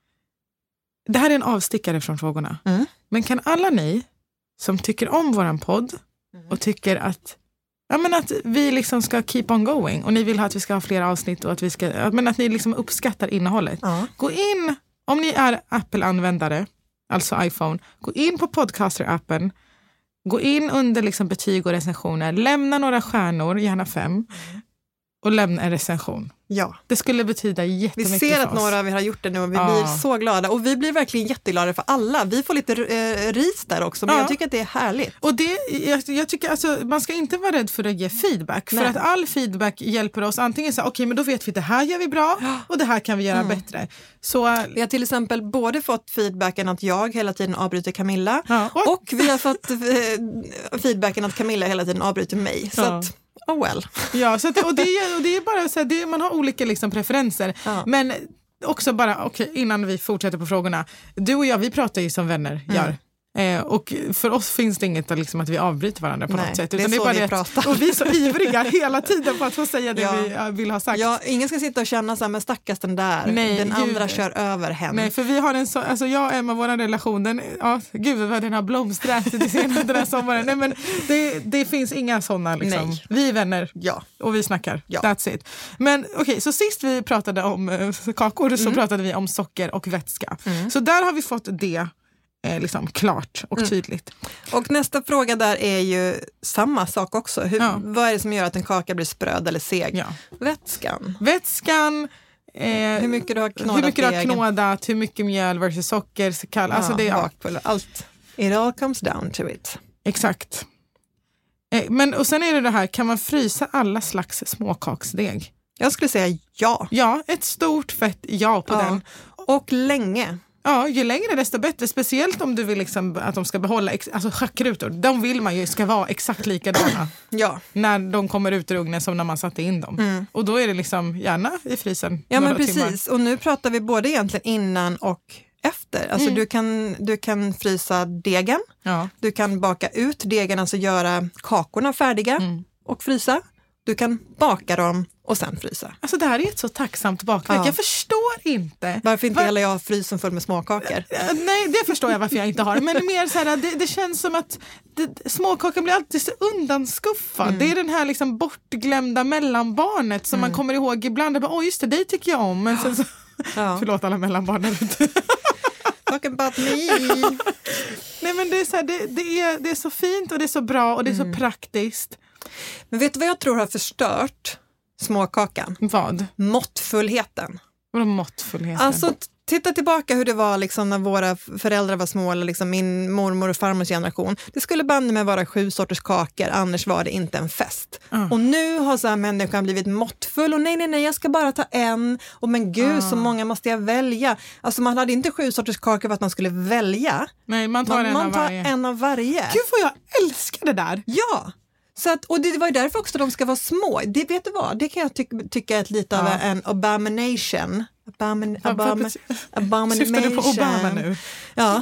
Det här är en avstickare från frågorna. Men kan alla ni som tycker om våran podd och tycker att vi liksom ska keep on going och ni vill ha att vi ska ha fler avsnitt och att vi ska, men att ni liksom uppskattar innehållet. Gå in, om ni är Apple-användare, alltså iPhone, gå in på Podcaster-appen, gå in under liksom betyg och recensioner, lämna några stjärnor, gärna 5, och lämna en recension. Ja. Det skulle betyda jättemycket för oss. Vi ser att några av er har gjort det nu och vi blir så glada. Och vi blir verkligen jätteglada för alla. Vi får lite ris där också, men jag tycker att det är härligt. Och jag tycker alltså, man ska inte vara rädd för att ge feedback. För att all feedback hjälper oss antingen så okej, men då vet vi att det här gör vi bra och det här kan vi göra bättre. Så, vi har till exempel både fått feedbacken att jag hela tiden avbryter Camilla och vi har fått feedbacken att Camilla hela tiden avbryter mig. Så att... Oh well. Ja, så att, och det är bara så här, man har olika liksom preferenser. Men också bara, innan vi fortsätter på frågorna. Du och jag, vi pratar ju som vänner gör. Och för oss finns det inget liksom, att vi avbryter varandra på något sätt. Utan det är bara vi pratar. Och vi är så ivriga hela tiden på att få säga det vi vill ha sagt. Ja, ingen ska sitta och känna så här, men stackars den där. Nej, den andra kör över henne. Nej, för vi har en så, alltså jag och Emma, vår relation, den har blomstrat den här sommaren. Nej, men det finns inga sådana liksom. Nej. Vi är vänner och vi snackar. Ja. That's it. Men så sist vi pratade om kakor så pratade vi om socker och vätska. Så där har vi fått det liksom klart och tydligt. Och nästa fråga där är ju samma sak också. Vad är det som gör att en kaka blir spröd eller seg? Ja. Vätskan, hur mycket du har knådat, hur mycket mjöl versus socker, alltså det är allt. It all comes down to it. Exakt. Men och sen är det här, kan man frysa alla slags småkaksdeg? Jag skulle säga ja. Ja, ett stort fett på den. Och länge. Ja, ju längre desto bättre. Speciellt om du vill liksom att de ska behålla, alltså schackrutor, de vill man ju ska vara exakt likadana när de kommer ut ur ugnen som när man satte in dem. Och då är det liksom gärna i frysen. Ja, men precis. Timmar. Och nu pratar vi både egentligen innan och efter. Alltså du kan frysa degen, du kan baka ut degen, alltså göra kakorna färdiga och frysa. Du kan baka dem och sen frysa. Alltså det här är ett så tacksamt bakverk. Jag förstår inte. Varför inte hela jag frysen full med småkakor? Nej, det förstår jag varför jag inte har. Men mer så här, det känns som att småkakan blir alltid så undanskuffad. Det är den här liksom bortglömda mellanbarnet som man kommer ihåg ibland. Just det, dig tycker jag om. Men sen så, förlåt alla mellanbarn. Talk about me. Nej, men det är så här, det är så fint och det är så bra och det är så praktiskt. Men vet du vad jag tror har förstört småkakan? Vad? Måttfullheten. Vadå måttfullheten? Alltså titta tillbaka hur det var liksom när våra föräldrar var små, eller liksom min mormor och farmors generation. Det skulle banne med vara 7 sorters kakor, annars var det inte en fest. Och nu har så här människan blivit måttfull och nej, jag ska bara ta en. Och men gud, så många måste jag välja. Alltså man hade inte 7 sorters kakor för att man skulle välja. Nej, man tar en av varje. En av varje. Gud vad jag älskar det där. Ja. Så att, och det var ju därför också de ska vara små. Det, vet du vad? Det kan jag tycka är lite av en abomination. Abomination. Syftar du på Obama nu? Ja.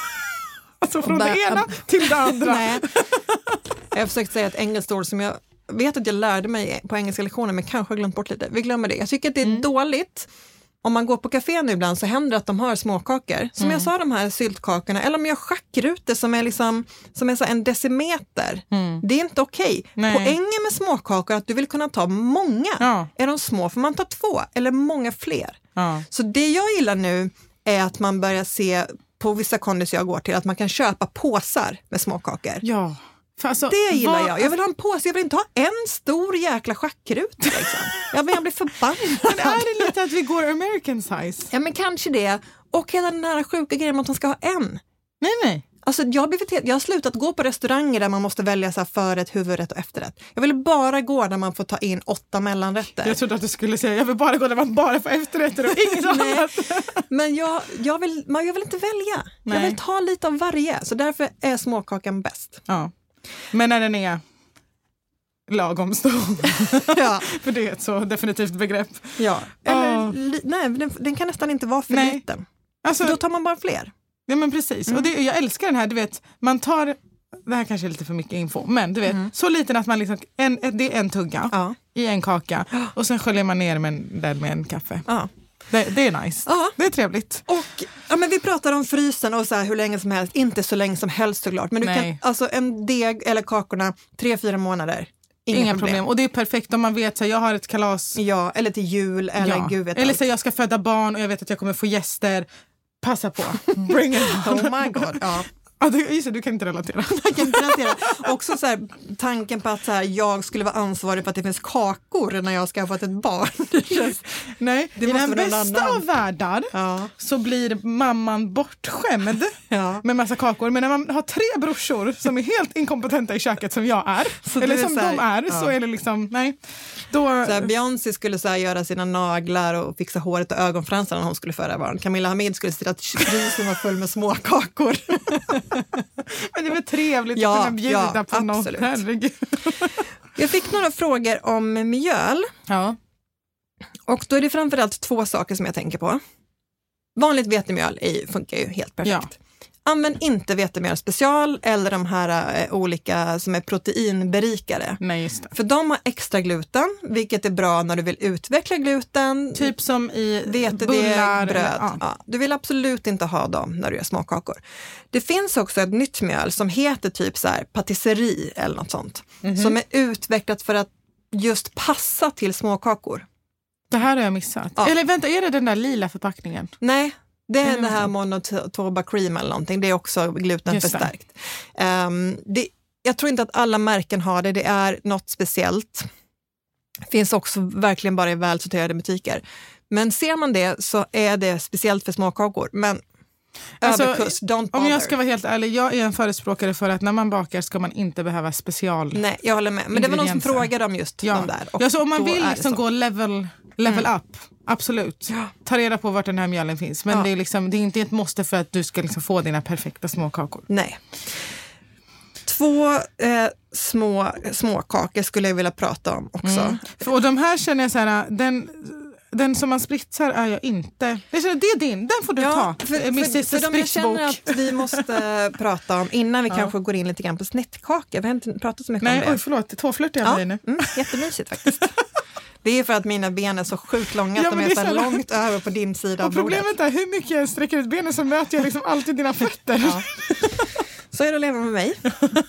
Alltså från det ena till det andra. Nej. Jag har försökt säga ett engelskt ord som jag vet att jag lärde mig på engelska lektioner, men kanske har glömt bort lite. Vi glömmer det. Jag tycker att det är dåligt. Om man går på café nu ibland så händer det att de har småkakor. Som jag sa, de här syltkakorna. Eller om jag har schackrutor som är så en decimeter. Det är inte okej. Poängen med småkakor är att du vill kunna ta många. Ja. Är de små får man ta 2 eller många fler. Ja. Så det jag gillar nu är att man börjar se på vissa kondis jag går till att man kan köpa påsar med småkakor. Ja. Alltså, det gillar jag. Jag vill ha en påse, jag vill inte ha en stor jäkla schackrut. Liksom. Jag blir förbannad. Men är det lite att vi går American size? Ja, men kanske det. Och hela den här sjuka grejen att man ska ha en. Nej. Alltså, jag har slutat gå på restauranger där man måste välja så här förrätt, huvudrätt och efterrätt. Jag vill bara gå där man får ta in 8 mellanrätter. Jag trodde att du skulle säga jag vill bara gå där man bara får efterrätter och inget annat. Men jag vill inte välja. Nej. Jag vill ta lite av varje. Så därför är småkakan bäst. Ja. Men när den är lagom stor. Ja. För det är ett så definitivt begrepp. Ja. Eller, nej, den kan nästan inte vara för liten. Alltså, då tar man bara fler. Ja, men precis. Och jag älskar den här, du vet, man tar, det här kanske är lite för mycket info, men du vet, så liten att man liksom, det är en tugga i en kaka och sen sköljer man ner med en kaffe. Ja. Det är nice. Ja. Det är trevligt. Och men vi pratar om frysen och så här, hur länge som helst. Inte så länge som helst såklart. Men du kan, alltså en deg eller kakorna 3-4 månader. Inga problem. Och det är perfekt om man vet att jag har ett kalas. Ja, eller till jul. Eller gud vet eller så jag ska föda barn och jag vet att jag kommer få gäster. Passa på. Bring it on. Oh my god. Ja. Ja, du kan inte relatera. Jag kan inte relatera. Också så här, tanken på att så här, jag skulle vara ansvarig för att det finns kakor när jag ska ha fått ett barn. Nej, det i den bästa av världar så blir mamman bortskämd med massa kakor. Men när man har 3 brorsor som är helt inkompetenta i köket som jag är, så eller som de är, så är det liksom, nej. Då... Beyoncé skulle så här, göra sina naglar och fixa håret och ögonfransarna när hon skulle föra barn. Camilla Hamid skulle se att frysen var full med små kakor. Men det var trevligt att kunna bjuda på något. Herregud. Jag fick några frågor om mjöl. Ja. Och då är det framförallt 2 saker som jag tänker på. Vanligt vetemjöl funkar ju helt perfekt. Ja. Använd inte vetemjöl special eller de här olika som är proteinberikare. Nej, just det. För de har extra gluten, vilket är bra när du vill utveckla gluten. Typ som i bullar, bröd. Ja, du vill absolut inte ha dem när du gör småkakor. Det finns också ett nytt mjöl som heter typ så här patisserie eller något sånt. Som är utvecklat för att just passa till småkakor. Det här har jag missat. Ja. Eller vänta, är det den där lila förpackningen? Nej. Det är det här monotoba cream eller någonting. Det är också glutenförstärkt. Jag tror inte att alla märken har det. Det är något speciellt. Finns också verkligen bara i välsorterade butiker. Men ser man det så är det speciellt för småkakor. Men överkurs, don't bother. Om jag ska vara helt ärlig, jag är en förespråkare för att när man bakar ska man inte behöva special. Nej, jag håller med. Men det var någon som frågade om just de där. Och så om man vill liksom gå level up, absolut. Ta reda på vart den här mjölen finns. Men det är inte ett måste för att du ska liksom få dina perfekta småkakor. Nej. 2 småkakor skulle jag vilja prata om också. Och de här känner jag så här, den som man spritsar är jag inte. Det är din, den får du ta. För de jag känner att vi måste prata om innan vi kanske går in lite grann på snittkakor. Vi har inte pratat så mycket om det. Nej, förlåt. 2-flörtig jag med dig nu. Jättemysigt faktiskt. Det är för att mina ben är så sjukt långa att de är så långt över på din sida av bordet. Problemet är hur mycket jag sträcker ut benen så möter jag liksom alltid dina fötter. Ja. Så är det att leva med mig.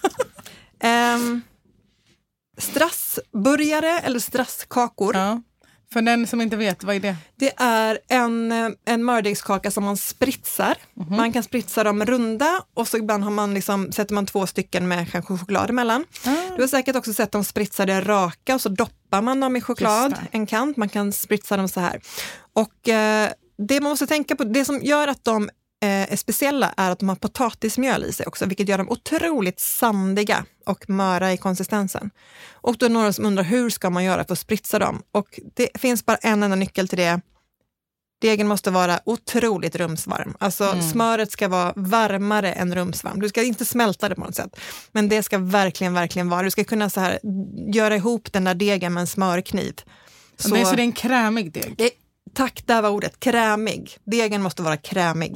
Strassburgare eller strasskakor. Ja. För den som inte vet, vad är det? Det är en mördegskaka som man spritsar. Man kan spritsa dem runda och så ibland har man sätter man 2 stycken med kanske choklad emellan. Du har säkert också sett dem spritsade raka och så doppar man dem i choklad en kant. Man kan spritsa dem så här. Och det man måste tänka på, det som gör att de är speciella är att de har potatismjöl i sig också, vilket gör dem otroligt sandiga och möra i konsistensen. Och då är det några som undrar hur ska man göra för att spritsa dem? Och det finns bara en enda nyckel till det. Degen måste vara otroligt rumsvarm. Alltså smöret ska vara varmare än rumsvarm. Du ska inte smälta det på något sätt. Men det ska verkligen, verkligen vara. Du ska kunna så här göra ihop den där degen med en smörkniv. Så det är en krämig deg? Tack, där var ordet. Krämig. Degen måste vara krämig.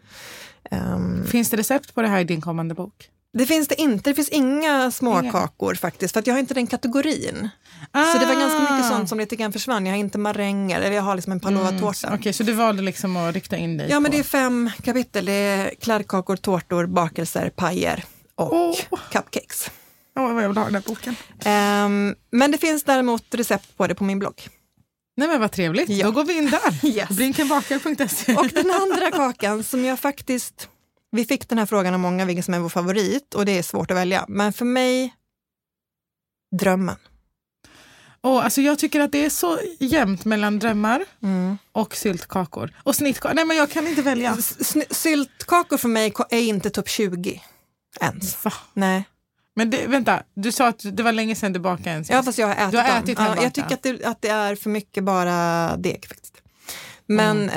Finns det recept på det här i din kommande bok? Det finns det inte. Det finns inga småkakor faktiskt. För att jag har inte den kategorin. Så det var ganska mycket sånt som lite grann försvann. Jag har inte maränger eller jag har liksom en pavlova-tårta. Okej, så du valde liksom att rikta in dig Ja, på... men det är 5 kapitel. Det är kladdkakor, tårtor, bakelser, pajer och cupcakes. Vad jag vill ha den här boken. Men det finns däremot recept på det på min blogg. Nej, men vad trevligt. Ja. Då går vi in där. Yes. Brinkenbakar.se. Och den andra kakan som jag faktiskt... Vi fick den här frågan av många, vilken som är vår favorit. Och det är svårt att välja. Men för mig, drömmen. Alltså jag tycker att det är så jämnt mellan drömmar och syltkakor. Och snittkakor. Nej, men jag kan inte välja. Syltkakor för mig är inte topp 20 ens. Va? Nej. Men vänta, du sa att det var länge sedan du bakade en. Ja, fast jag har ätit du har ätit dem. Ja, jag tycker att det är för mycket bara deg faktiskt. Men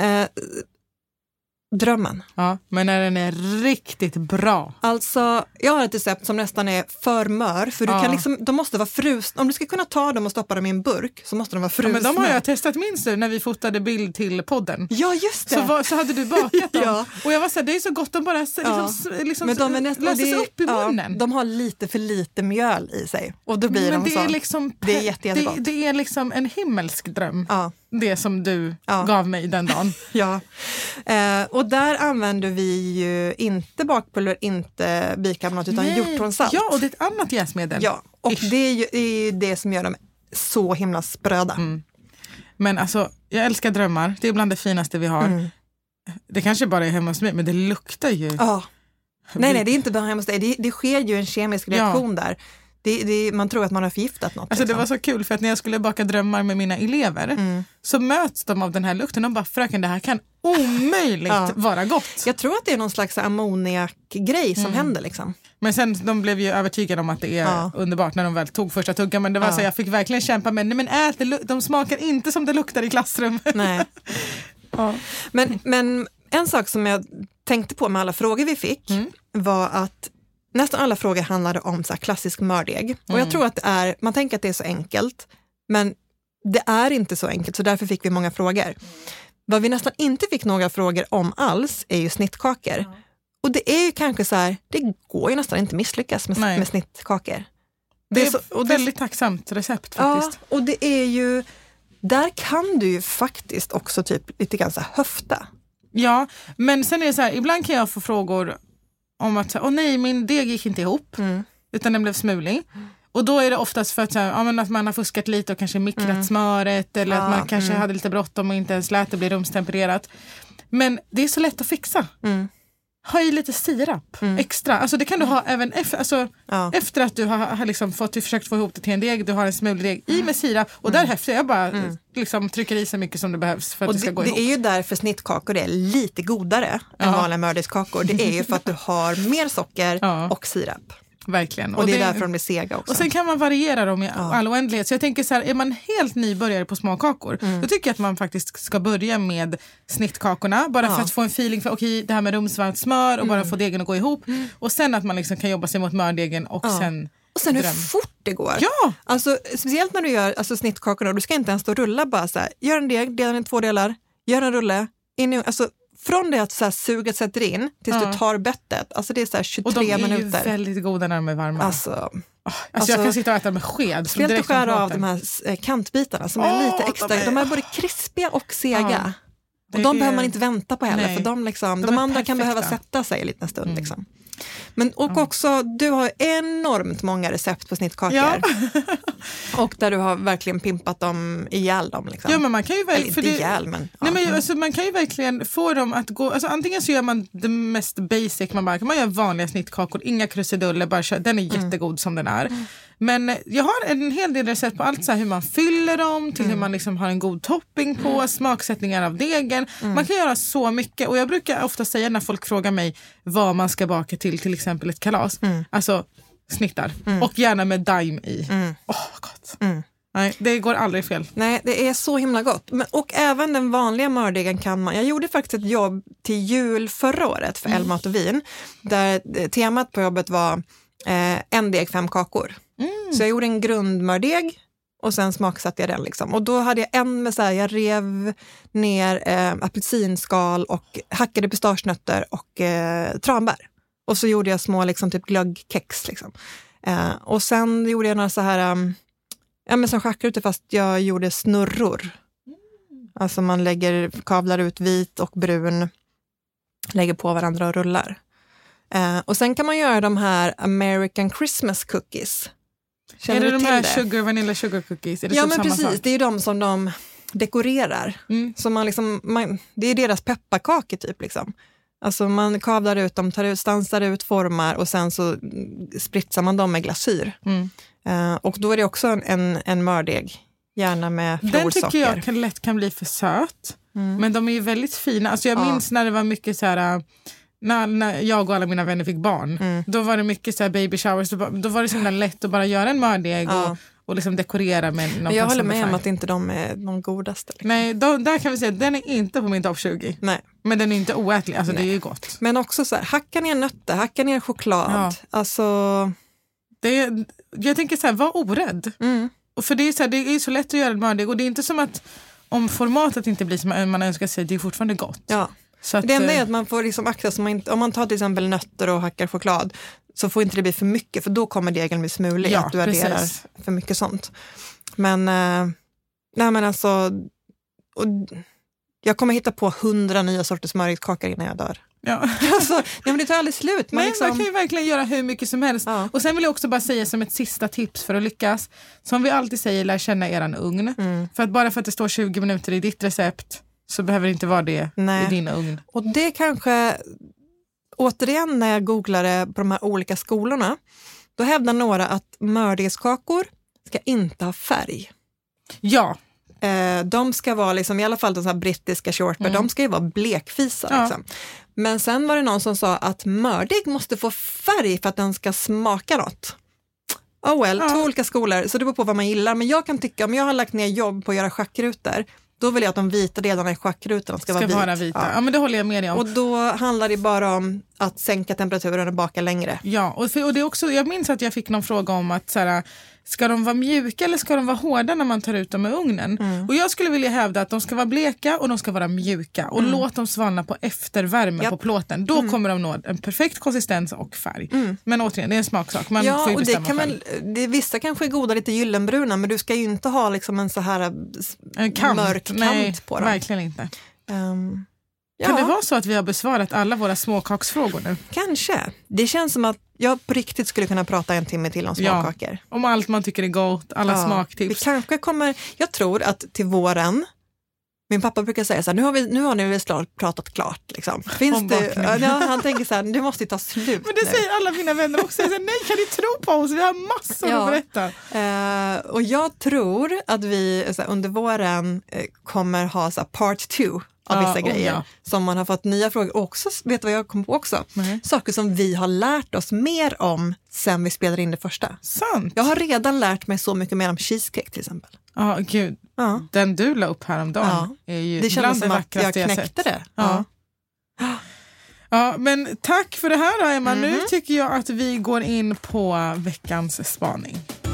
drömmen. Ja, men när den är riktigt bra. Alltså, jag har ett recept som nästan är för mör. För du kan liksom, de måste vara frusna. Om du ska kunna ta dem och stoppa dem i en burk så måste de vara frusna. Ja, men de har jag testat, minst när vi fotade bild till podden. Ja, just det. Så hade du bakat dem. Ja. Och jag var så här, det är så gott, de bara liksom men de är löses upp i munnen. De har lite för lite mjöl i sig. Och då blir men de det är liksom, det är jättegott. Det är liksom en himmelsk dröm. Ja. Det som du gav mig den dagen. Ja. Och där använder vi ju inte bakpulver, inte bikarbonat utan hjortronsalt. Ja, och det är ett annat jäsmedel. Ja, och det är ju det som gör dem så himla spröda. Men alltså, jag älskar drömmar. Det är bland det finaste vi har. Det kanske bara är hemma hos mig, men det luktar ju. Ja. Nej, det är inte bara hemma hos dig. Det sker ju en kemisk reaktion där. Man tror att man har förgiftat något. Alltså, det var så kul för att när jag skulle baka drömmar med mina elever så möts de av den här lukten och bara, fröken, det här kan omöjligt vara gott. Jag tror att det är någon slags ammoniakgrej som händer liksom. Men sen, de blev ju övertygade om att det är underbart när de väl tog första tuggan. Men det var så, jag fick verkligen kämpa med, nej men de smakar inte som det luktar i klassrummet. Nej. Men en sak som jag tänkte på med alla frågor vi fick var att nästan alla frågor handlade om så här klassisk mördeg. Och jag tror att man tänker att det är så enkelt, men det är inte så enkelt, så därför fick vi många frågor. Vad vi nästan inte fick några frågor om alls är ju snittkakor. Och det är ju kanske så här, det går ju nästan inte misslyckas med snittkakor. Det är väldigt tacksamt recept faktiskt. Ja, och det är ju, där kan du ju faktiskt också typ lite grann så här höfta. Ja, men sen är det så här, ibland kan jag få frågor om att, nej, min deg gick inte ihop, utan den blev smulig. Och då är det oftast för att, att man har fuskat lite och kanske mikrat smöret, eller att man kanske hade lite bråttom och inte ens lät det bli rumstempererat. Men det är så lätt att fixa. Ha i lite sirap extra. Alltså det kan du ha även efter att du har liksom försökt få ihop det till en deg. Du har en smulig deg i med sirap. Och där häftar jag bara liksom trycker i så mycket som det behövs för att det ska gå ihop. Det är ju därför snittkakor är lite godare än vanliga mördegskakor. Det är ju för att du har mer socker och sirap. Verkligen. Och det är därför de blir sega också. Och sen kan man variera dem i all oändlighet. Så jag tänker så här, är man helt nybörjare på småkakor, då tycker jag att man faktiskt ska börja med snittkakorna. Bara för att få en feeling för det här med rumsvarmt smör och bara få degen att gå ihop. Och sen att man liksom kan jobba sig mot mördegen och sen hur fort det går. Ja! Alltså, speciellt när du gör snittkakorna, du ska inte ens stå och rulla bara så här. Gör en deg, dela den i 2 delar. Gör en rulle. Från det att så här, suget sätter in tills du tar bettet. Alltså det är så här 23 minuter. Och de är ju väldigt goda när de är varma. Alltså jag kan sitta och äta med sked. Speciellt att skära av de här kantbitarna som är lite extra. De är både krispiga och sega. Och de behöver man inte vänta på heller. Nej. För de andra perfekta. Kan behöva sätta sig en liten stund. Liksom. Men också, du har enormt många recept på snittkakor. Ja. Och där du har verkligen pimpat dem ihjäl dem. Liksom. Ja, men man kan ju man kan ju verkligen få dem att gå. Alltså, antingen så gör man det mest basic. Man gör vanliga snittkakor, inga krusiduller, bara kör. Den är jättegod som den är. Men jag har en hel del recept på allt så här, hur man fyller dem, till hur man liksom har en god topping på, smaksättningar av degen. Man kan göra så mycket, och jag brukar ofta säga när folk frågar mig vad man ska baka till exempel ett kalas. Alltså snittar. Och gärna med daim i. Åh, vad gott. Nej, det går aldrig fel. Nej, det är så himla gott. Och även den vanliga mördegen kan man... Jag gjorde faktiskt ett jobb till jul förra året för Elmat och vin. Där temat på jobbet var en deg, 5 kakor. Så jag gjorde en grundmördeg och sen smaksatte jag den liksom. Och då hade jag en med så här, jag rev ner apelsinskal och hackade pistagenötter och tranbär. Och så gjorde jag små liksom typ glöggkex liksom. Och sen gjorde jag några så här... men som schackrutor fast jag gjorde snurror. Alltså man kavlar ut vit och brun, lägger på varandra och rullar. Och sen kan man göra de här American Christmas cookies. Är det de här vanilla sugar cookies? Är det men precis. Sak? Det är de som de dekorerar. Så man liksom, det är deras pepparkakor typ liksom. Alltså man kavlar ut dem, stansar ut, formar och sen så spritsar man dem med glasyr. Och då är det också en mördeg, gärna med florsocker. Den tycker jag lätt kan bli för söt, men de är ju väldigt fina. Alltså jag minns när det var mycket så här... När jag och alla mina vänner fick barn, då var det mycket så här baby showers, då var det så himla lätt att bara göra en mördeg och liksom dekorera med något. Jag håller med om att inte de är de godaste. Liksom. Nej, där kan vi säga att den är inte på min topp 20. Nej. Men den är inte oätlig, alltså det är ju gott. Men också så här, hacka ner nötter, hacka ner choklad. Ja. Alltså... jag tänker så här, var orädd. Och för det är, så här, det är så lätt att göra en mördeg och det är inte som att om formatet inte blir som man önskar sig, det är fortfarande gott. Ja. Så att, det enda är att man får liksom akta, om man tar till exempel nötter och hackar choklad så får inte det bli för mycket för då kommer degen bli smulig att du adderar för mycket sånt. Men, nej men alltså, och jag kommer hitta på 100 nya sorters smörgåskakor innan jag dör. Ja. Alltså, men det tar aldrig slut. Man kan ju verkligen göra hur mycket som helst. Ja. Och sen vill jag också bara säga som ett sista tips för att lyckas. Som vi alltid säger, lär känna eran ugn. För att bara för att det står 20 minuter i ditt recept så behöver det inte vara det i din ugn. Och det kanske, återigen när jag googlade på de här olika skolorna, då hävdar några att mördegskakor ska inte ha färg. Ja. De ska vara liksom, i alla fall de här brittiska shortbread, de ska ju vara blekfisar. Liksom. Men sen var det någon som sa att mördeg måste få färg för att den ska smaka något. Två olika skolor, så det beror på vad man gillar. Men jag kan tycka, om jag har lagt ner jobb på att göra schackrutor, då vill jag att de vita delarna i schackrutorna ska vara vita. Ja, men det håller jag med dig om. Och då handlar det bara om att sänka temperaturen och baka längre. Ja, och det är också, jag minns att jag fick någon fråga om att såhär, ska de vara mjuka eller ska de vara hårda när man tar ut dem ur ugnen? Och jag skulle vilja hävda att de ska vara bleka och de ska vara mjuka. Och låt dem svalna på eftervärme på plåten. Då kommer de nå en perfekt konsistens och färg. Men återigen, det är en smaksak. Man får ju och bestämma vissa kanske är goda lite gyllenbruna, men du ska ju inte ha liksom en så här mörk kant på dem. Verkligen inte. Kan det vara så att vi har besvarat alla våra småkaksfrågor nu? Kanske. Det känns som att jag på riktigt skulle kunna prata 1 timme till om småkakor. Om allt man tycker är gott, alla smaktips. Vi kanske kommer, jag tror att till våren, min pappa brukar säga så här, nu har ni väl pratat klart. Liksom. Finns det, han tänker så här, det måste ta slut. Men det säger alla mina vänner också. Nej, kan ni tro på oss? Vi har massor att berätta. Och jag tror att vi så här, under våren kommer ha så här, part 2 av vissa grejer som man har fått nya frågor. Och också, vet du vad jag kom på också? Saker som vi har lärt oss mer om sen vi spelade in det första. Sant. Jag har redan lärt mig så mycket mer om cheesecake till exempel. Ja, gud. Ja. Den du la upp häromdagen är ju det kändes som att jag knäckte det. Ja, men tack för det här då, Emma. Nu tycker jag att vi går in på veckans spaning.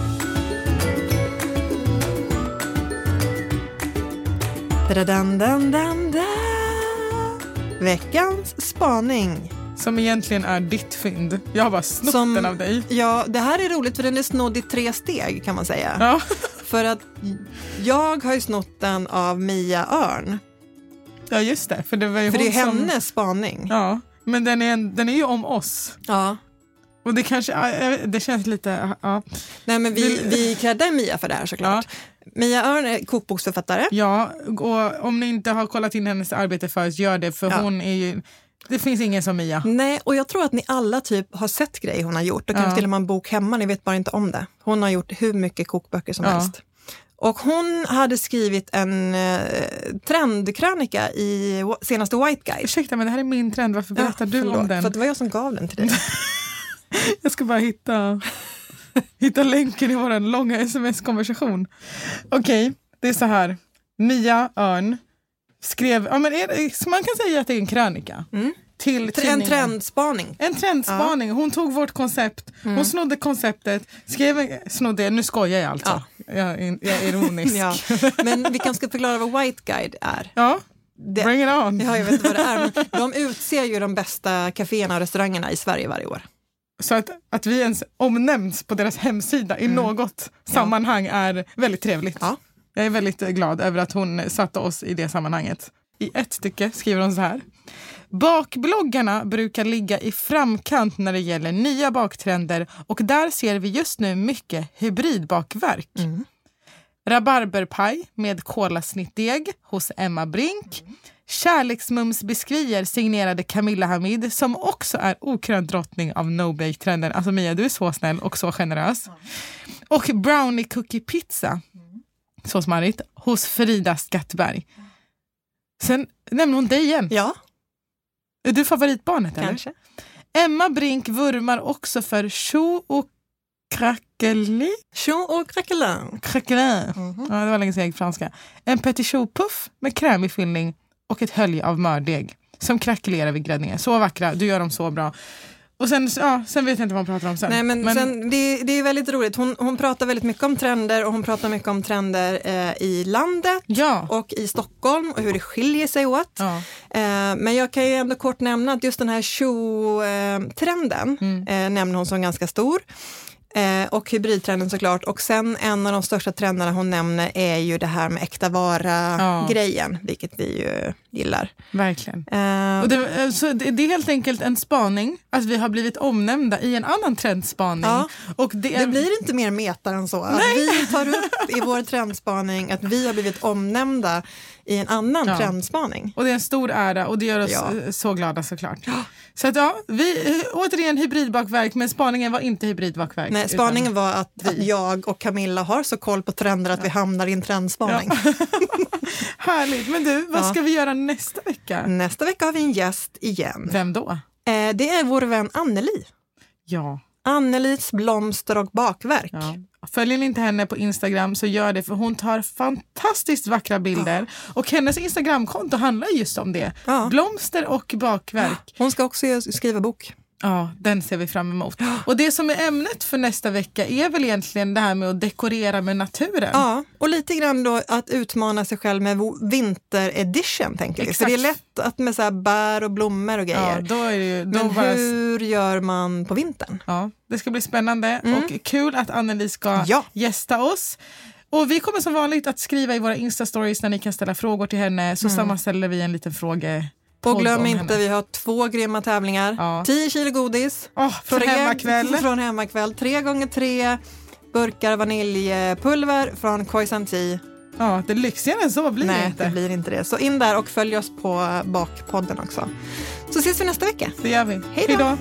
Veckans spaning. Som egentligen är ditt fynd. Jag har bara snott den av dig. Ja, det här är roligt för den är snodd i 3 steg kan man säga. Ja. För att jag har ju snott den av Mia Örn. Ja, just det. För det var ju det är hennes spaning. Ja, men den är ju om oss. Ja. Och det kanske, det känns lite, Nej, men vi kräddar Mia för det här såklart. Ja. Mia Örn är kokboksförfattare. Ja, och om ni inte har kollat in hennes arbete förut, gör det. För hon är ju, det finns ingen som Mia. Nej, och jag tror att ni alla typ har sett grejer hon har gjort. Och kanske till och med en bok hemma, ni vet bara inte om det. Hon har gjort hur mycket kokböcker som helst. Och hon hade skrivit en trendkrönika i senaste White Guide. Ursäkta, men det här är min trend. Varför berättar du om den? För att det var jag som gav den till dig. Jag ska bara hitta... Hitta länken i vår långa sms-konversation. Okej, det är så här. Mia Örn skrev, man kan säga att det är en krönika. Till en trendspaning. En trendspaning. Hon tog vårt koncept. Hon snodde konceptet. Nu skojar jag alltså. Jag är ironisk. Ja. Men vi kanske ska förklara vad White Guide är. Ja, bring it on. Ja, jag vet inte vad det är. Men de utser ju de bästa kaféerna och restaurangerna i Sverige varje år. Så att vi ens omnämns på deras hemsida i något sammanhang är väldigt trevligt. Ja. Jag är väldigt glad över att hon satte oss i det sammanhanget. I ett stycke skriver hon så här. Bakbloggarna brukar ligga i framkant när det gäller nya baktrender och där ser vi just nu mycket hybridbakverk. Rabarberpaj med kolasnittdeg hos Emma Brink. Kärleksmums-beskriver signerade Camilla Hamid som också är okrönt drottning av no-bake-trenden. Alltså Mia, du är så snäll och så generös. Och brownie cookie pizza så smarrigt hos Frida Skattberg. Sen nämner hon dig igen. Ja. Är du favoritbarnet eller? Kanske. Emma Brink vurmar också för choux och craquelin. Choux och craquelin. Ja, det var länge sedan jag gick franska. En petit choux puff med krämig fyllning och ett hölje av mördeg som krackelerar vid gräddningen. Så vackra, du gör dem så bra. Och sen vet jag inte vad hon pratar om sen. Nej, men sen, det är väldigt roligt. Hon pratar väldigt mycket om trender och hon pratar mycket om trender i landet och i Stockholm och hur det skiljer sig åt. Ja. Men jag kan ju ändå kort nämna att just den här show-trenden nämner hon som ganska stor. Och hybridtrenden såklart. Och sen en av de största trenderna hon nämner är ju det här med äkta vara-grejen, vilket vi ju gillar. Verkligen. Och så det är helt enkelt en spaning att vi har blivit omnämnda i en annan trendspaning. Ja. Och det blir inte mer meta än så. Att vi tar upp i vår trendspaning att vi har blivit omnämnda i en annan trendspaning. Och det är en stor ära och det gör oss så glada såklart. Så att vi återigen hybridbakverk, men spaningen var inte hybridbakverk. Nej, spaningen var att jag och Camilla har så koll på trender att vi hamnar i en trendspaning. Ja. Härligt, men du, vad ska vi göra nästa vecka? Nästa vecka har vi en gäst igen. Vem då? Det är vår vän Anneli. Ja. Annelis blomster och bakverk. Ja. Följer ni inte henne på Instagram så gör det, för hon tar fantastiskt vackra bilder. Och hennes Instagramkonto handlar just om det. Blomster och bakverk. Hon ska också skriva bok. Ja, den ser vi fram emot. Och det som är ämnet för nästa vecka är väl egentligen det här med att dekorera med naturen. Ja, och lite grann då att utmana sig själv med vinteredition, tänker jag. För det är lätt att med så här bär och blommor och grejer. Ja, då är det ju, men hur gör man på vintern? Ja, det ska bli spännande och kul att Anneli ska gästa oss. Och vi kommer som vanligt att skriva i våra Insta-stories när ni kan ställa frågor till henne, så sammanställer vi en liten fråga. Och glöm inte, vi har 2 grymma tävlingar. 10 kilo godis. Från hemmakväll. Från hemmakväll. 3x3 burkar vaniljpulver från Khoisanti. Ja, det lyxigare än så blir det inte. Nej, det blir inte det. Så in där och följ oss på Bakpodden också. Så ses vi nästa vecka. Det gör vi. Hej då.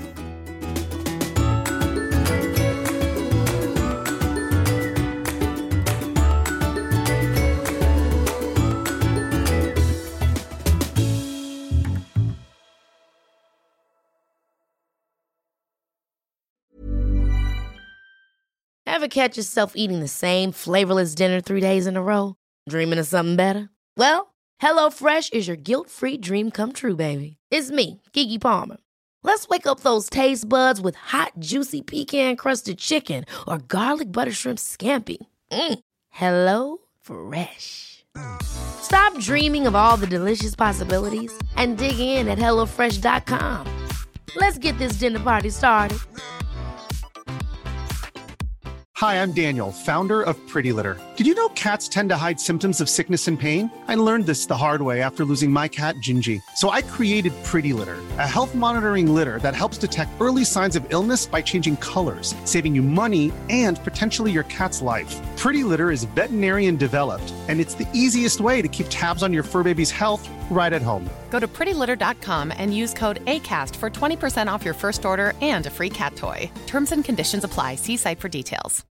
Ever catch yourself eating the same flavorless dinner 3 days in a row? Dreaming of something better? Well, HelloFresh is your guilt-free dream come true, baby. It's me, Keke Palmer. Let's wake up those taste buds with hot, juicy pecan-crusted chicken or garlic butter shrimp scampi. Hello Fresh. Stop dreaming of all the delicious possibilities and dig in at HelloFresh.com. Let's get this dinner party started. Hi, I'm Daniel, founder of Pretty Litter. Did you know cats tend to hide symptoms of sickness and pain? I learned this the hard way after losing my cat, Gingy. So I created Pretty Litter, a health monitoring litter that helps detect early signs of illness by changing colors, saving you money and potentially your cat's life. Pretty Litter is veterinarian developed, and it's the easiest way to keep tabs on your fur baby's health right at home. Go to prettylitter.com and use code ACAST for 20% off your first order and a free cat toy. Terms and conditions apply. See site for details.